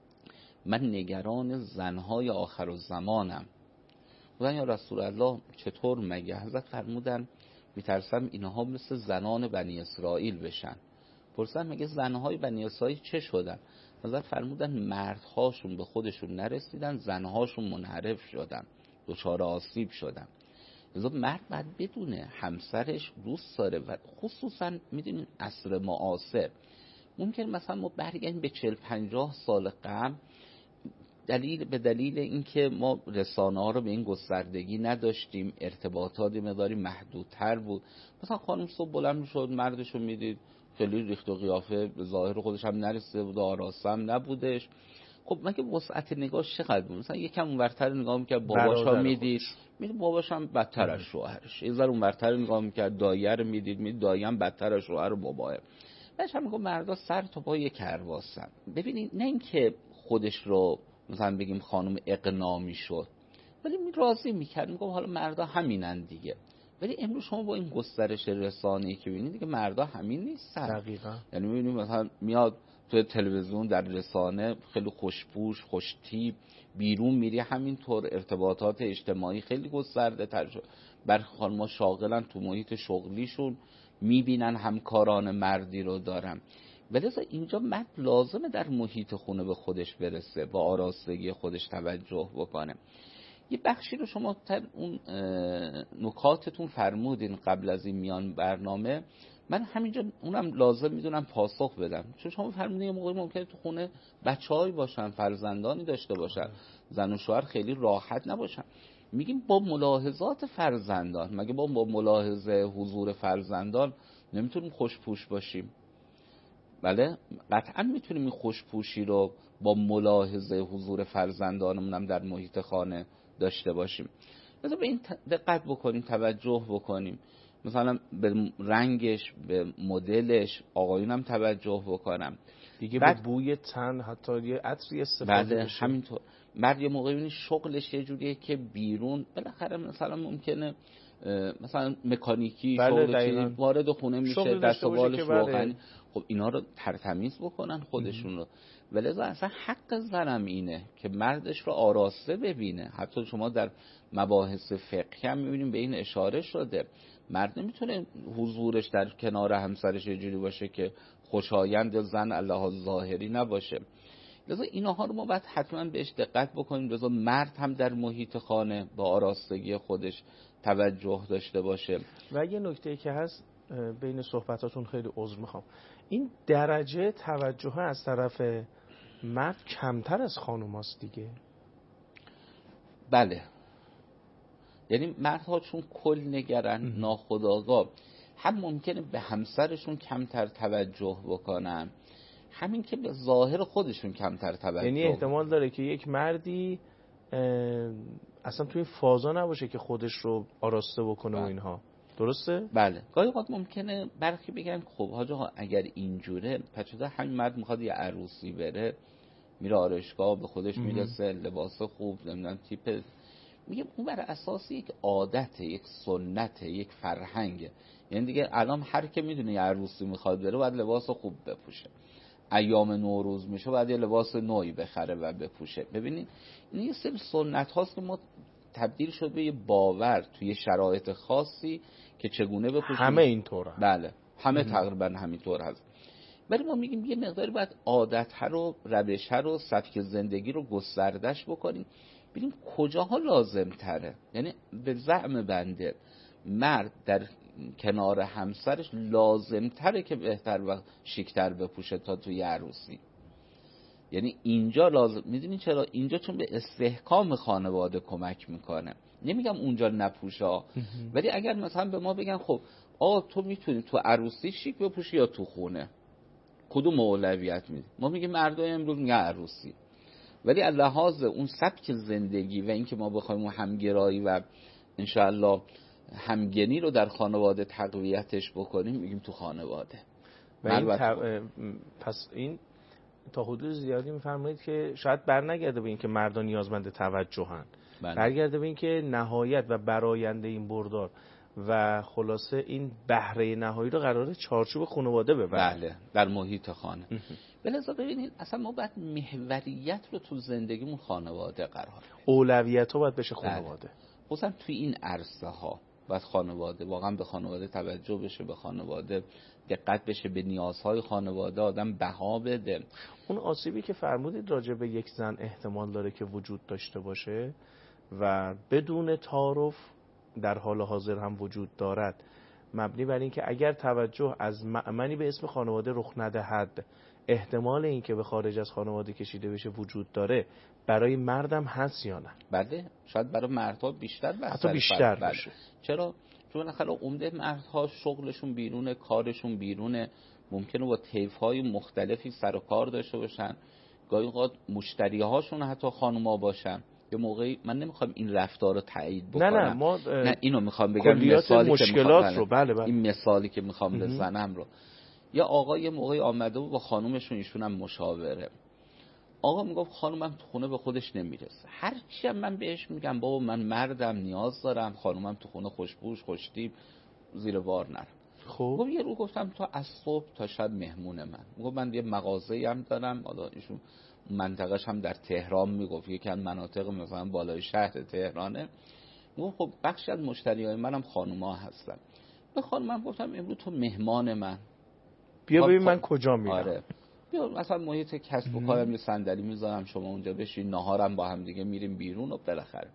من نگران زنهای آخر الزمانم. گفتن یا رسول الله چطور مگه؟ حضرت فرمودن میترسم اینها مثل زنان بنی اسرائیل بشن. پرسیدن مگه زنهای بنی اسرائیل چه شدن؟ حضرت فرمودن مردهاشون به خودشون نرسیدن، زنهاشون منحرف شدن، دچار آسیب شدن. لذا مرد باید بدونه همسرش دوست داره و خصوصا میدونین عصر معاصر ممکن مثلا ما برگردیم به چهل پنجاه سال قبل، دلیل به دلیل اینکه ما رسانه ها رو به این گستردگی نداشتیم، ارتباطات مقداری محدودتر بود. مثلا خانم صبح بلند میشد مردشو میدید خیلی ریخت و قیافه به ظاهر خودش هم نرسیده بود، آراسته هم نبودش. خب مگه وسعت نگاهش چقدر بود؟ مثلا یکم اونورتر نگاه میکرد باباش ها میدید، میدید باباش هم بدتر از شوهرش، یه ذره اونورتر نگاه میکرد دایه رو میدید، میدید دایه هم بدتر از شوهر و باباه. بعدش هم میگم مردا سر تا پا یک کرواسن. ببینید نه اینکه خودش رو مثلا بگیم خانم اقنا میشد، ولی می راضی میکرد، میگم حالا مردا همینن دیگه. ولی امروز شما با این گسترش رسانه‌ای که ببینید دیگه مردا همین نیستن. دقیقاً. یعنی میبینید مثلا میاد توی تلویزیون در رسانه خیلی خوشپوش خوشتیپ، بیرون میری همینطور، ارتباطات اجتماعی خیلی گسترده تر شد. برخی خانم‌ها شاغلن تو محیط شغلیشون، میبینن همکاران مردی رو دارن. ولی اینجا مرد لازمه در محیط خونه به خودش برسه، با آراستگی خودش توجه بکنه. یه بخشی رو شما تر اون نکاتتون فرمودین قبل از این میان برنامه، من همینجا اونم لازم میدونم پاسخ بدم. چون شما فرمودین یه موقعی ممکنه تو خونه بچه‌هایی باشن، فرزندانی داشته باشن، زن و شوهر خیلی راحت نباشن. میگیم با ملاحظات فرزندان، مگه با با ملاحظه حضور فرزندان نمیتونیم خوشپوش باشیم؟ بله قطعا میتونیم این خوشپوشی رو با ملاحظه حضور فرزندانمون هم در محیط خانه داشته باشیم. لذا به این دقت بکنیم، توجه بکنیم. مثلا به رنگش، به مدلش آقایونم توجه بکنم دیگه، بعد به بوی تن حتی یه عطری استفاده بله بشه. همینطور. مرد یه موقعی ببینی شغلش یه جوریه که بیرون بالاخره مثلا ممکنه مثلا مکانیکی بله شغل چیزی وارد خونه میشه، دست و بالش روغنی، بله. خب اینا رو ترتمیز بکنن خودشون رو. ولذا اصلا حق زنم اینه که مردش رو آراسته ببینه. حتی شما در مباحث فقهی هم میبینیم به این اشاره شده، مرد نمیتونه حضورش در کنار همسرش یه جوری باشه که خوشایند زن الله ظاهری نباشه. لذا اینها رو ما باید حتما بهش دقت بکنیم. لذا مرد هم در محیط خانه با آراستگی خودش توجه داشته باشه. و یه نکته که هست بین صحبتاتون، خیلی عذر میخوام، این درجه توجه از طرف مرد کمتر از خانوماست دیگه. بله، یعنی مردها چون کل نگرن ناخودآگاه هم ممکنه به همسرشون کمتر توجه بکنن، همین که به ظاهر خودشون کمتر توجه. یعنی احتمال داره که یک مردی اصلا توی فازا نباشه که خودش رو آراسته بکنه. بله. و اینها درسته؟ بله. گاهی اوقات ممکنه برخی بگن خب حاج آقا اگر اینجوره پس چطور همین مرد میخواد یه عروسی بره، میره آرایشگاه، به خودش میرسه، لباس خوب، نمیدونم تیپ، میگه اون بر اساس یک عادت، یک سنت، یک فرهنگه. یعنی دیگه الان هر که میدونه یه عروسی میخواد بره باید لباس خوب بپوشه، ایام نوروز میشه باید یه لباس نوی بخره و بپوشه. ببینید این یه سری سنت هاست که ما تبدیل شد به یه باور توی شرایط خاصی که چگونه بپوشیم. همه اینطوره. بله همه تقریبا همینطور هست. ولی ما میگیم یه مقداری باید عادت ها رو، روش ها رو، سبک زندگی رو گستردش بکنیم، ببینیم کجاها لازم تره. یعنی به زعم بنده مرد در کنار همسرش لازم تره که بهتر و شیکتر بپوشه تا توی عروسی. یعنی اینجا لازم، میدونی چرا؟ اینجا چون به استحکام خانواده کمک میکنه. نمیگم اونجا نپوشه، ولی اگر مثلا به ما بگن خب آقا تو میتونی تو عروسی شیک بپوشی یا تو خونه، کدوم اولویت میدی؟ ما میگیم مردای امروز میگن عروسی، ولی از لحاظ اون سبک زندگی و اینکه ما بخوایم اون همگرایی و انشاءالله همگنی رو در خانواده تقویتش بکنیم میگیم تو خانواده. و این تب... پس این تا حدود زیادی میفرمایید که شاید برنگرده به این که مردان نیازمند توجهن، برگرده به این که نهایت و براینده این بردار و خلاصه این بهره نهایی رو قراره چارچوب خانواده ببره. بله، در محیط خانه. بلذا ببینید اصلا ما باید محوریت رو تو زندگیمون خانواده قرار بدیم. اولویت ها باید بشه خانواده. خصوصا توی این عرصه ها باید خانواده واقعا به خانواده توجه بشه، به خانواده دقت بشه، به نیازهای خانواده آدم بها بده. اون آسیبی که فرمودید راجع به یک زن احتمال داره که وجود داشته باشه و بدون تعارف در حال حاضر هم وجود دارد، مبنی بر این که اگر توجه از مأمنی به اسم خانواده رخ ندهد، احتمال این که به خارج از خانواده کشیده بشه وجود داره. برای مردم هست یا نه؟ بله، شاید برای مردها بیشتر بس حتی بیشتر بله. باشه. چرا؟ چون بالاخره عمده مردها شغلشون بیرونه، کارشون بیرونه، ممکنه با طیف‌های مختلفی سر و کار داشته باشن، گاهی اوقات مشتری‌هاشون حتی خانوما باشن. یه موقعی من نمیخوام این رفتار رو تایید بکنم، نه نه ما نه اینو میخوام بگم، مثالی مشکلات که رو بله بله. این مثالی که میخوام بزنم رو، یا آقا یه موقعی آمده بود با خانومشون، ایشون هم مشاوره، آقا میگفت خانومم تو خونه به خودش نمیرسه، هر چی هم من بهش میگم بابا من مردم نیاز دارم، خانومم تو خونه خوشبوش خوشتیپ زیر بار نرم. خب یه رو گفتم تا از صبح تا شب مهمون من، میگفت من یه مغازه‌ای هم دارم، حالا ایشون منطقه‌ش هم در تهران، میگفت یکی از مناطق مثلا بالای شهر تهرانه، میگفت خب بخشی از مشتریای منم خانوما هستن. به خانومم گفتم امروز تو مهمان من، بیا ببین من کجا میرم. آره. بیا مثلا محیط کسب و کارم یه صندلی میذارم شما اونجا بشین، ناهارم با هم دیگه میریم بیرون و بالاخره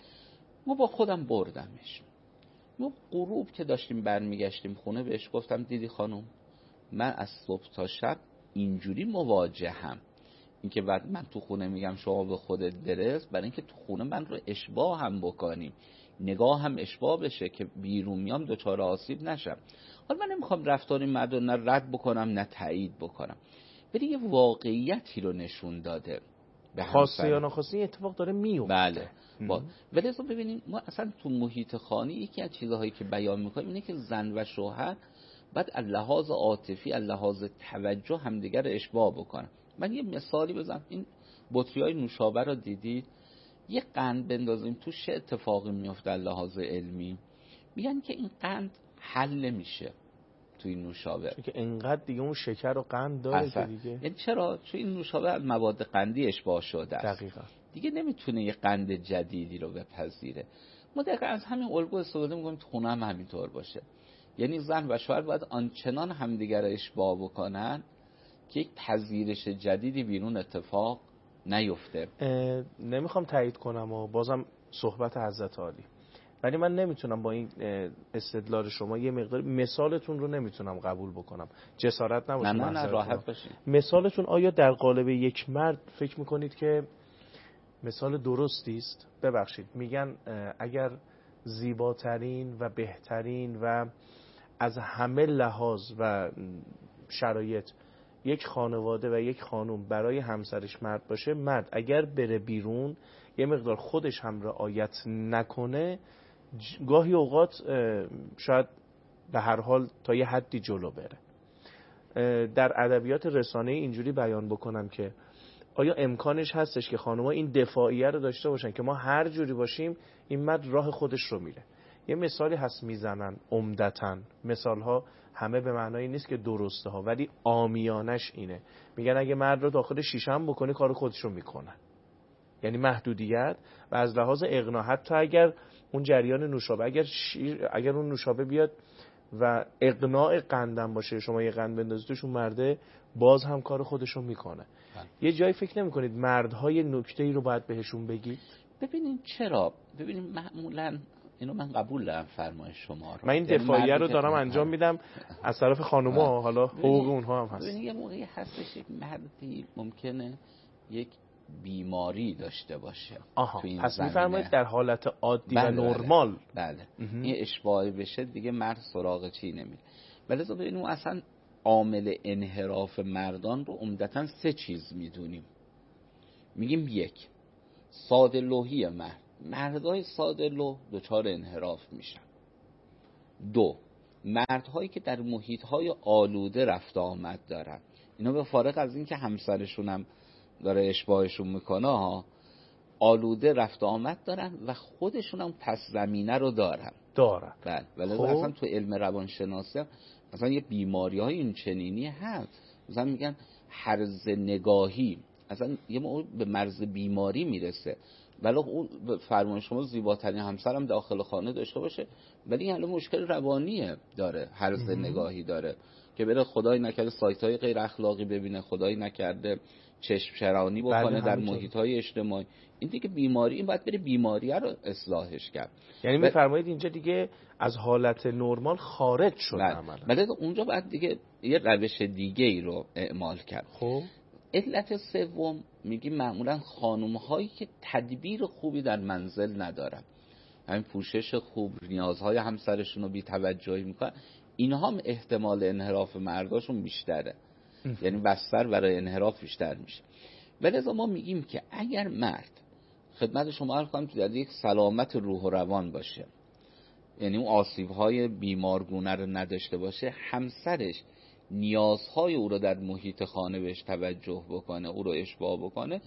ما با خودم بردمش. ما غروب که داشتیم برمیگشتیم خونه بهش گفتم دیدی خانم من از صبح تا شب اینجوری مواجهم، اینکه بعد من تو خونه میگم شما به خودت برس، برای اینکه تو خونه من رو اشباع هم بکنیم، نگاه هم اشباع بشه که بیرون میام دوچار آسیب نشم. حالا من نمیخوام رفتار این مرد رو نه رد بکنم نه تایید بکنم، ولی یه واقعیتی رو نشون داده. به خواسته یا ناخواسته این اتفاق داره میفته. بله. با ولی اصلا ببینید ما اصلا تو محیط خانه یکی از چیزهایی که بیان میکنیم اینه که زن و شوهر بعد از لحاظ عاطفی، از لحاظ توجه همدیگر رو اشباع بکنن. من یه مثالی بزنم، این بطری‌های نوشابه رو دیدید، یه قند بندازیم تو چه اتفاقی میفته از لحاظ علمی؟ میگن که این قند حل نمیشه توی این نوشابه، چون که انقدر دیگه اون شکر و قند داره که دیگه. یعنی چرا؟ چون این نوشابه از مواد قندی اشباع شده است. دقیقاً. دیگه دیگه نمیتونه یه قند جدیدی رو بپذیره. ما دقیقاً از همین الگو استفاده میکنیم تو خونه هم همینطور باشه. یعنی زن و شوهر باید آنچنان همدیگر اشباع بکنن که یک پذیرش جدیدی بیرون اتفاق نیفته. نمیخوام تایید کنم و بازم صحبت حضرت عالی، ولی من نمیتونم با این استدلال شما یه مقدار مثالتون رو نمیتونم قبول بکنم. جسارت نباشه. نه نه نه راحت باشید. مثالتون آیا در قالب یک مرد فکر میکنید که مثال درستی است؟ ببخشید میگن اگر زیباترین و بهترین و از همه لحاظ و شرایط یک خانواده و یک خانوم برای همسرش مرد باشه، مرد اگر بره بیرون یه مقدار خودش هم رعایت نکنه گاهی اوقات شاید به هر حال تا یه حدی جلو بره. در ادبیات رسانه‌ای اینجوری بیان بکنم که آیا امکانش هستش که خانوما این دفاعیه رو داشته باشن که ما هر جوری باشیم این مرد راه خودش رو میره؟ یه مثالی هست میزنن عمدتاً، مثالها همه به معنای نیست که درسته ها، ولی عامیانش اینه، میگن اگه مرد رو داخل شیشه هم بکنی کار خودش رو میکنه. یعنی محدودیت و از لحاظ اقناع، حتی اگر اون جریان نوشابه اگر شیر اگر اون نوشابه بیاد و اقناع قندم باشه، شما یه قند بندازید توشون، مرده باز هم کار خودش رو میکنه. یه جایی فکر نمی‌کنید مردهای نکته‌ای رو باید بهشون بگید؟ ببینین چرا؟ ببینین معمولاً اینو من قبول دارم فرمایش شما رو. من این دفاعیه رو دارم انجام میدم از طرف خانوما، حالا حقوق اونها هم هست. ببینید یه موقعی هستش یک مردی ممکنه یک بیماری داشته باشه. آها. پس میفرمایید در حالت عادی بله و نرمال بله, بله. این اشباعی بشه دیگه مرد سراغ چی نمیره. ولی تو ببینیم اصلا عامل انحراف مردان رو عمدتاً سه چیز میدونیم. میگیم یک، ساده لوحی مرد، مردهای ساده لوح دچار انحراف میشن. دو، مردهایی که در محیطهای آلوده رفت آمد دارن، اینا به فارغ از این که همسرشون هم داره اشباهشون میکنه ها، آلوده رفت آمد دارن و خودشون هم پس زمینه رو دارن دارن بله. ولی خب. اصلا تو علم روانشناسی هم مثلا یه بیماری های این چنینی هست، مثلا میگن هرز نگاهی، اصلا یه موقع به مرز بیماری میرسه. ولی اون فرمان شما زیباترین همسرم داخل خانه داشته باشه، ولی این الان مشکل روانیه داره، هرز نگاهی داره که بره خدای نکرده سایت های غیر اخلاقی ببینه، خدای نکرده چشم چرانی بکنه در محیط های اجتماعی. این دیگه بیماری، این باید بره بیماریه رو اصلاحش کرد. یعنی ب... میفرمایید اینجا دیگه از حالت نرمال خارج شده عملا. بله اونجا باید دیگه یه روش دیگه ای رو اعمال کرد. خب علت سوم میگیم معمولا خانم هایی که تدبیر خوبی در منزل ندارن، همین پوشش خوب، نیازهای همسرشون رو بی توجهی میکنن، اینها هم احتمال انحراف مرداشون بیشتره، یعنی بستر برای انحراف بیشتر میشه. ولی ما میگیم که اگر مرد خدمت شما عرض کنم در یک سلامت روح و روان باشه، یعنی اون آسیب‌های بیمارگونه رو نداشته باشه، همسرش نیازهای او رو در محیط خانه بهش توجه بکنه، او رو اشباع بکنه،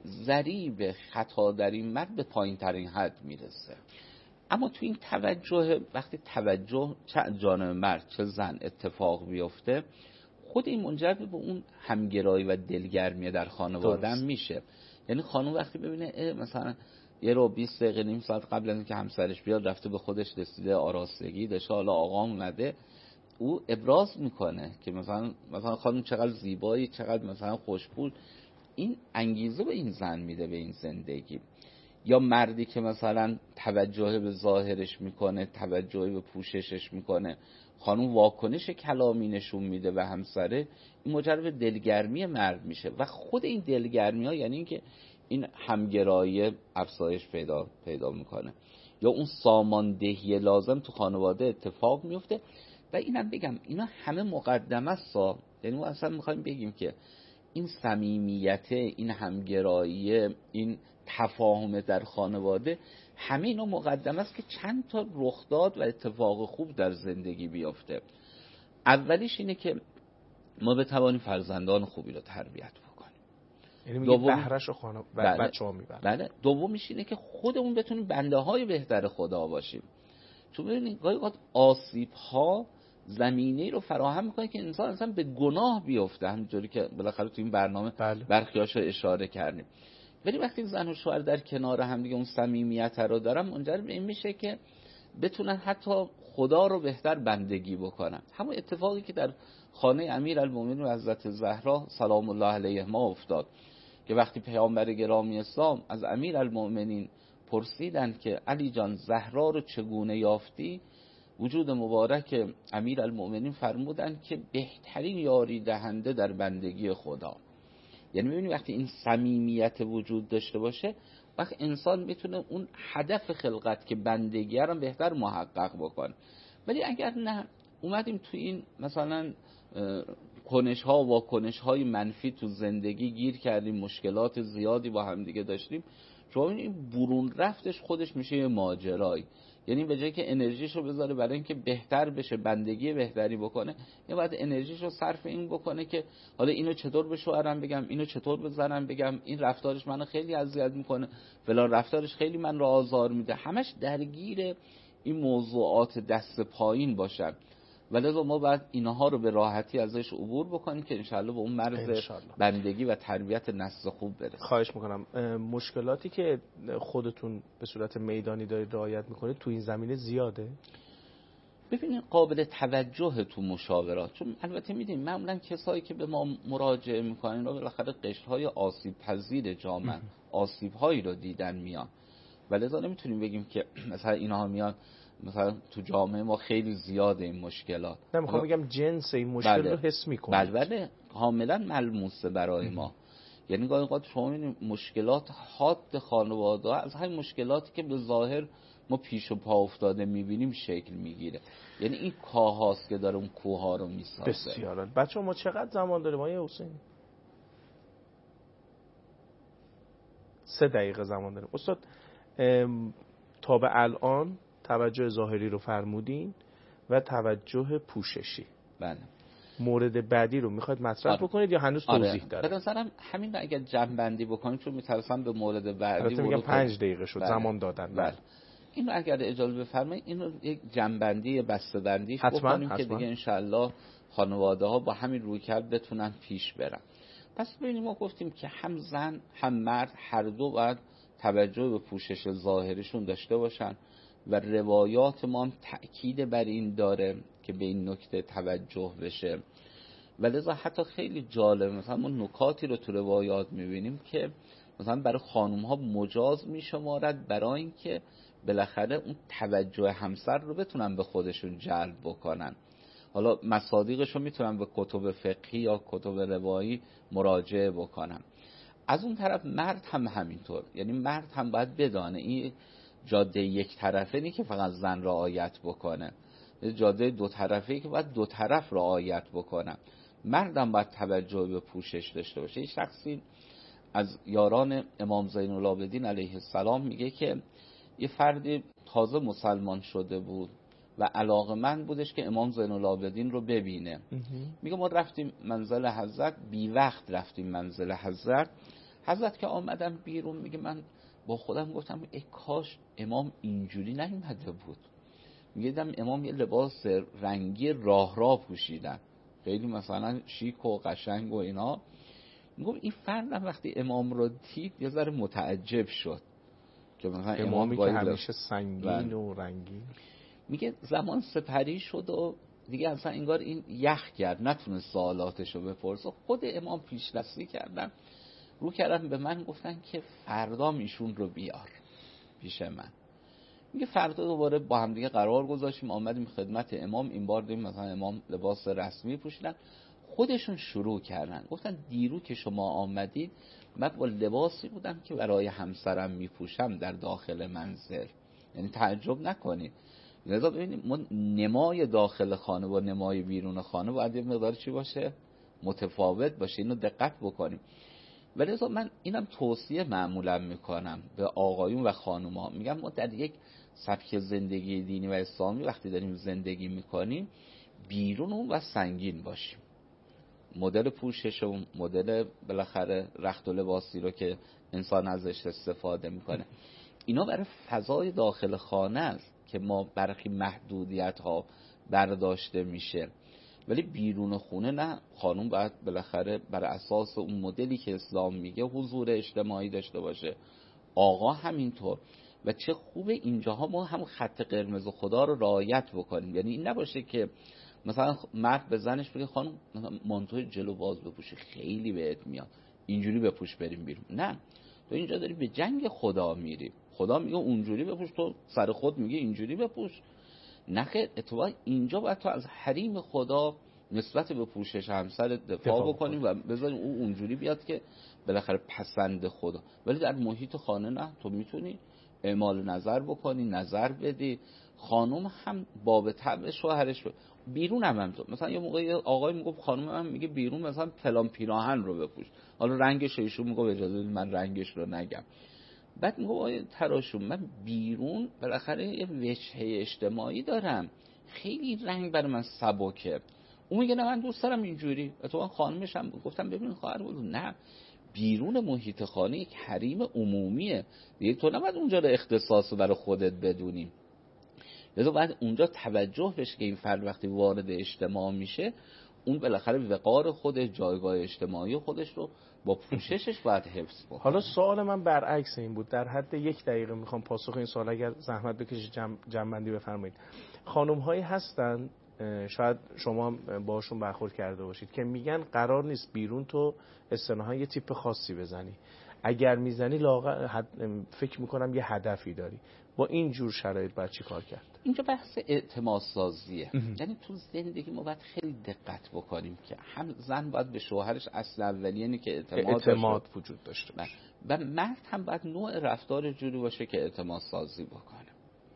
ضریب خطا در این مرد به پایین ترین حد میرسه. اما تو این توجه، وقتی توجه چه جانب مرد چه زن اتفاق بیفته، خود این منجر به اون همگرایی و دلگرمی در خانواده هم میشه. یعنی خانم وقتی ببینه مثلا یه رو بیست دقیقه نیم ساعت قبل از اینکه همسرش بیاد رفته به خودش رسیده، آراستگی داشته، حالا آقام اومده، او ابراز میکنه که مثلا مثلا خانم چقدر زیبایی، چقدر مثلا خوشبو، این انگیزه به این زن میده به این زندگی. یا مردی که مثلا توجه به ظاهرش میکنه، توجه به پوششش میکنه، خانم واکنش کلامی نشون میده به همسره، این مجرد دلگرمی مرد میشه و خود این دلگرمی ها یعنی این که این همگرایی افزایش پیدا پیدا میکنه، یا اون ساماندهی لازم تو خانواده اتفاق میفته. و اینم بگم اینا همه مقدمه است، یعنی ما اصلا میخوایم بگیم که این صمیمیت، این همگرایی، این تفاهم در خانواده، همه اینا مقدم است که چند تا رخداد و اتفاق خوب در زندگی بیفته. اولیش اینه که ما بتوانیم فرزندان خوبی رو تربیت بکنیم، یعنی میگه بهره‌ش رو خانم بله. بچه‌ها میبرن. بله. دومیش اینه که خودمون بتونیم بنده های بهتر خدا باشیم. چون ببینید گاهی اوقات آسیب ها زمینه‌ای رو فراهم میکنه که انسان اصلا به گناه بیفته، همونجوری که بالاخره تو این برنامه بله. برخیاشو اشاره کردیم. ولی وقتی زن و شوهر در کنار هم دیگه اون صمیمیت رو دارن، منجر به این میشه که بتونن حتی خدا رو بهتر بندگی بکنن. همون اتفاقی که در خانه امیرالمومنین حضرت زهرا سلام الله علیها ما افتاد که وقتی پیامبر گرامی اسلام از امیرالمومنین پرسیدن که علی جان زهرا رو چگونه یافتی، وجود مبارک امیرالمومنین فرمودن که بهترین یاری دهنده در بندگی خدا. یعنی ببینید وقتی این صمیمیت وجود داشته باشه، وقت انسان میتونه اون هدف خلقت که بندگی رو بهتر محقق بکنه. ولی اگر نه اومدیم تو این مثلا کنش ها و کنش های منفی تو زندگی گیر کردیم، مشکلات زیادی با هم دیگه داشتیم، شما این برون رفتش خودش میشه یه ماجرایی. یعنی به جایی که انرژیشو بذاره برای اینکه بهتر بشه، بندگی بهتری بکنه، یا باید انرژیشو صرف این بکنه که حالا اینو چطور به شوهرم بگم، اینو چطور به زنم بگم، این رفتارش منو خیلی اذیت میکنه، فلان رفتارش خیلی من رو آزار میده. همش درگیر این موضوعات دست پایین باشن. ولذا ما باید اینها رو به راحتی ازش عبور بکنیم که انشالله به اون مرز بندگی و تربیت نسل خوب برسیم. خواهش میکنم. مشکلاتی که خودتون به صورت میدانی دارید رعایت میکنید تو این زمینه زیاده؟ ببینید قابل توجه تو مشاورات، چون البته میدونیم معمولا کسایی که به ما مراجعه میکنن اینا بالاخره قشرهای آسیب پذیر جامعه آسیب هایی رو دیدن میان، ولذا نمیتونیم بگیم که مثلا اینها میان مثلا تو جامعه ما خیلی زیاده این مشکلات. نمیخوام بگم جنس این مشکل بله. رو حس میکنید. بله بله کاملا ملموسه برای ما. یعنی گاهی اوقات شما میبینید مشکلات حاد خانواده از همین مشکلاتی که به ظاهر ما پیش و پا افتاده میبینیم شکل میگیره. یعنی این کاهاست که داره اون کوها رو میسازه. بسیار. بچه ما چقدر زمان داریم آقای حسین؟ سه دقیقه زمان داریم. استاد تا به الان توجه ظاهری رو فرمودین و توجه پوششی. بله. مورد بعدی رو میخواید مطرح آره. بکنید یا هنوز توضیح آره. داره؟ به نظرم همین رو اگر جمع بندی بکنیم، چون میترسم به مورد بعدی میگم پنج دقیقه شد. بله. زمان دادن. بله. بله. این رو اگر اجازه بفرمایید این رو یک جمع بندی بسته بندیش بکنیم حتما. که دیگه انشالله خانواده ها با همین رویکرد بتونن پیش برن. پس ببینیم ما گفتیم که هم زن هم مرد هر دو باید توجه به پوشش ظاهرشون داشته باشن و روایات ما هم تأکید بر این داره که به این نکته توجه بشه. ولذا حتی خیلی جالب مثلا ما نکاتی رو تو روایات میبینیم که مثلا برای خانم ها مجاز میشمارد برای اینکه بالاخره اون توجه همسر رو بتونن به خودشون جلب بکنن. حالا مصادیقش رو میتونن به کتب فقهی یا کتب روایی مراجعه بکنن. از اون طرف مرد هم همینطور، یعنی مرد هم باید بدانه این جاده یک طرفه نی که فقط زن رعایت بکنه، جاده دو طرفه ای که باید دو طرف رعایت بکنن. مرد هم باید توجه به پوشش داشته باشه. این شخصی از یاران امام زین العابدین علیه السلام میگه که یه فردی تازه مسلمان شده بود و علاقمند بودش که امام زین العابدین رو ببینه. میگه ما رفتیم منزل حضرت، بی وقت رفتیم منزل حضرت. حضرت که آمدم بیرون میگه من با خودم گفتم ای کاش امام اینجوری نیومده بود. میگه دیدم امام یه لباس رنگی راه راه پوشیدن، خیلی مثلا شیک و قشنگ و اینا. میگم این فرد وقتی امام رو دید یه ذره متعجب شد که مثلا امامی که همیشه سنگین و رنگین. میگه زمان سپری شد و دیگه اصلا انگار این یخ کرد، نتونست سوالاتشو بپرسه. خود امام پیش دستی کردن، رو کردن به من گفتن که فردا ایشون رو بیار پیش من. میگه فردا دوباره با هم دیگه قرار گذاشتیم، آمدیم خدمت امام. این بار دیدیم مثلا امام لباس رسمی پوشیدن، خودشون شروع کردن گفتن دیرو که شما آمدید من با لباسی بودم که برای همسرم میپوشم در داخل منزل. یعنی تعجب نکنید. لذا ببینید ما نمای داخل خانه و نمای بیرون خانه باید یه مقدار چی باشه؟ متفاوت باشه، اینو دقت بکنیم. ولی من اینم توصیه معمولا میکنم به آقایون و خانوما، میگم ما در یک سبک زندگی دینی و اسلامی وقتی داریم زندگی میکنیم بیرون اون و سنگین باشیم. مدل پوشش و مدل بالاخره رخت و لباسی رو که انسان ازش استفاده میکنه، اینا برای فضای داخل خانه است که ما برخی محدودیت ها برداشته میشه. ولی بیرون خونه نه، خانوم باید بالاخره بر اساس اون مدلی که اسلام میگه حضور اجتماعی داشته باشه، آقا همینطور. و چه خوبه اینجاها ما هم خط قرمز خدا رو رعایت بکنیم. یعنی این نباشه که مثلا مرد به زنش بگه خانم مانتوی جلو باز بپوشی خیلی بهت میاد، اینجوری بپوش بریم بیرون. نه، تو اینجا داری به جنگ خدا میری. خدا میگه اونجوری بپوش، تو سر خود میگه اینجوری بپوش. نخیر، اتفاقا اینجا باید تو از حریم خدا نسبت به پوشش همسر دفاع, دفاع بکنیم و بذاریم او اونجوری بیاد که بالاخره پسند خدا. ولی در محیط خانه نه، تو میتونی اعمال نظر بکنی، نظر بدی. خانم هم باب طبع شوهرش ب... بیرون هم همینطور. مثلا یه موقع آقای میگه خانم من میگه بیرون مثلا فلان پیراهن رو بپوش، حالا رنگش ایشون میگه اجازه بدید من رنگش رو نگم. بعد میگه آقای تراشون من بیرون بالاخره یه وجهه اجتماعی دارم، خیلی رنگ برای من سبکه. اون میگه نه من دوست دارم اینجوری. اتفاقا خانمش هم گفتم ببین خواهر بود نه، بیرون محیط خانه یک حریم عمومیه دیگه، تو نباید اونجا رو اختصاص برای خودت بدونیم. لذا باید اونجا توجه بشه که این فرد وقتی وارد اجتماع میشه اون بالاخره وقار خودش، جایگاه اجتماعی خودش رو با پوششش باید حفظ کنه. حالا سوال من برعکس این بود، در حد یک دقیقه میخوام پاسخ این سوال اگر زحمت بکشید جمع جمع‌بندی بفرمایید. خانم هایی هستن شاید شما باشون برخورد کرده باشید که میگن قرار نیست بیرون تو استناها یه تیپ خاصی بزنی، اگر میزنی لاغر فکر میکنم یه هدفی داری. با این جور شرایط باید چی کار کرد؟ اینجا بحث اعتماد سازیه. یعنی تو زندگی ما باید خیلی دقت بکنیم که هم زن باید به شوهرش اصل اولیه اینه که اعتماد, اعتماد وجود داشته باشه و مرد هم باید نوع رفتار جوری باشه که اعتماد سازی بکنه.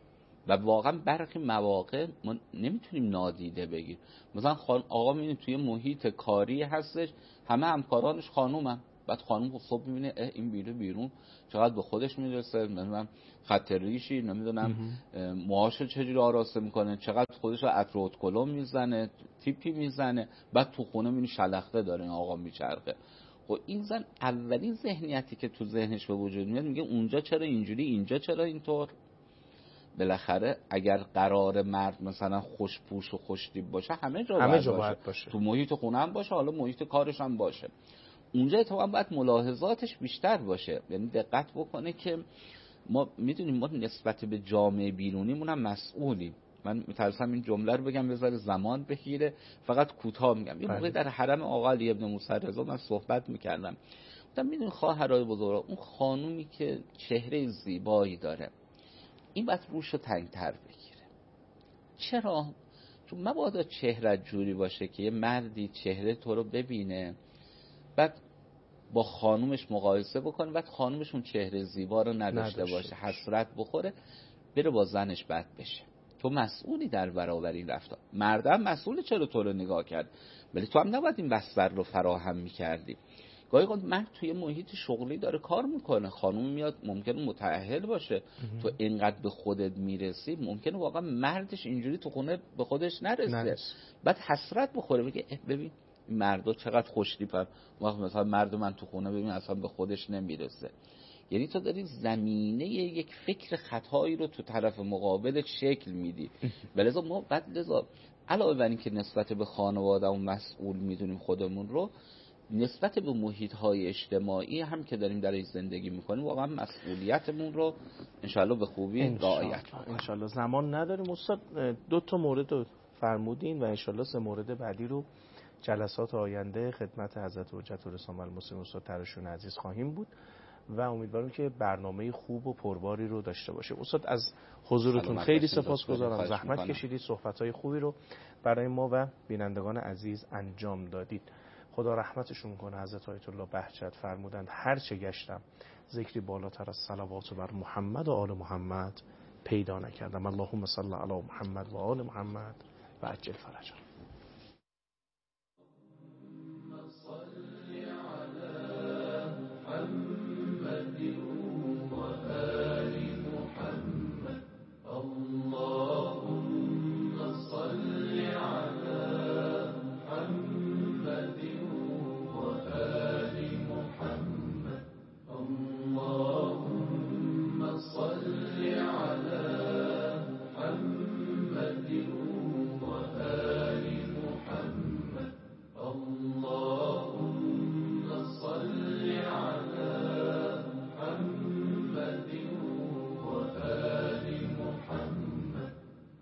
و واقعا برخی مواقع ما نمیتونیم نادیده بگیر. مثلا خان... آقا میبینی توی محیط کاری هستش همه همکارانش خانومن، بعد خانوم صبح میبینه این بیرون بیرون چقدر به خودش میرسه، نمیدونم خط ریشی، نمیدونم موهاشو چجوری آراسته میکنه، چقدر خودش رو عطر و کلم میزنه، تیپی میزنه، بعد تو خونه میبینی شلخته داره این آقا میچرخه. خب این زن اولین ذهنیتی که تو ذهنش به وجود میاد میگه اونجا چرا اینجوری، اینجا چرا اینطور. بالاخره اگر قرار مرد مثلا خوشپوش و خوشتیپ باشه همه جا همه باید, جا باشه. باید باشه، تو محیط خونه هم باشه، حالا محیط کارش هم باشه. اونجا اتفاقا باید ملاحظاتش بیشتر باشه، یعنی دقت بکنه که ما میدونیم ما نسبت به جامعه بیرونیمون هم مسئولیم. من میترسم این جمله رو بگم بذاره زمان بگیره، فقط کوتاه میگم. یه موقع در حرم آقا علی ابن موسی رضا من صحبت میکردم، گفتم میدونی خواهرای بزرگ، اون خانومی که چهره زیبایی داره این باید روش رو تنگتر بگیره. چرا؟ چون مبادا چهره جوری باشه که یه مردی چهره تو رو ببینه بعد با خانومش مقایسه بکنه، بعد خانومش اون چهره زیبا رو نداشته, نداشته باشه، حسرت بخوره، بره با زنش بد بشه. تو مسئولی در برابر این رفتار. مردم مسئول چرا تو رو نگاه کرد، ولی تو هم نباید این بستر رو فراهم میکردی. گاهی اوقات مرد توی محیط شغلی داره کار میکنه، خانوم میاد ممکنه متأهل باشه، تو اینقدر به خودت میرسی ممکنه واقعا مردش اینجوری تو خونه به خودش نرسه، نرس. بعد حسرت بخوره بگه ببین مردا چقدر خوشتیپن، وقت مثلا مرد من تو خونه ببین اصلا به خودش نمیرسه. یعنی تو داری زمینه یک فکر خطایی رو تو طرف مقابل شکل میدی. ولذا ما بعد لذا علاوه بر این که نسبت به خانواده و مسئول میدونیم خودمون رو، نسبت به محیط‌های اجتماعی هم که داریم درش زندگی میکنیم واقعا مسئولیتمون رو انشالله به خوبی رعایت کنیم. انشالله زمان نداریم استاد، دو تا مورد رو فرمودین و انشالله سه مورد بعدی رو جلسات آینده خدمت حضرت حجت الاسلام والمسلمین استاد تراشون عزیز خواهیم بود و امیدوارم که برنامه خوب و پرباری رو داشته باشیم. استاد از حضورتون خیلی سپاسگزارم، زحمت کشیدید، صحبت‌های خوبی رو برای ما و بینندگان عزیز انجام دادید. خدا رحمتشون کنه. حضرت آیت الله بهجت فرمودند هر چه گشتم ذکری بالاتر از صلوات بر محمد و آل محمد پیدا نکردم. اللهم صل علی محمد و آل محمد و عجل فرجهم.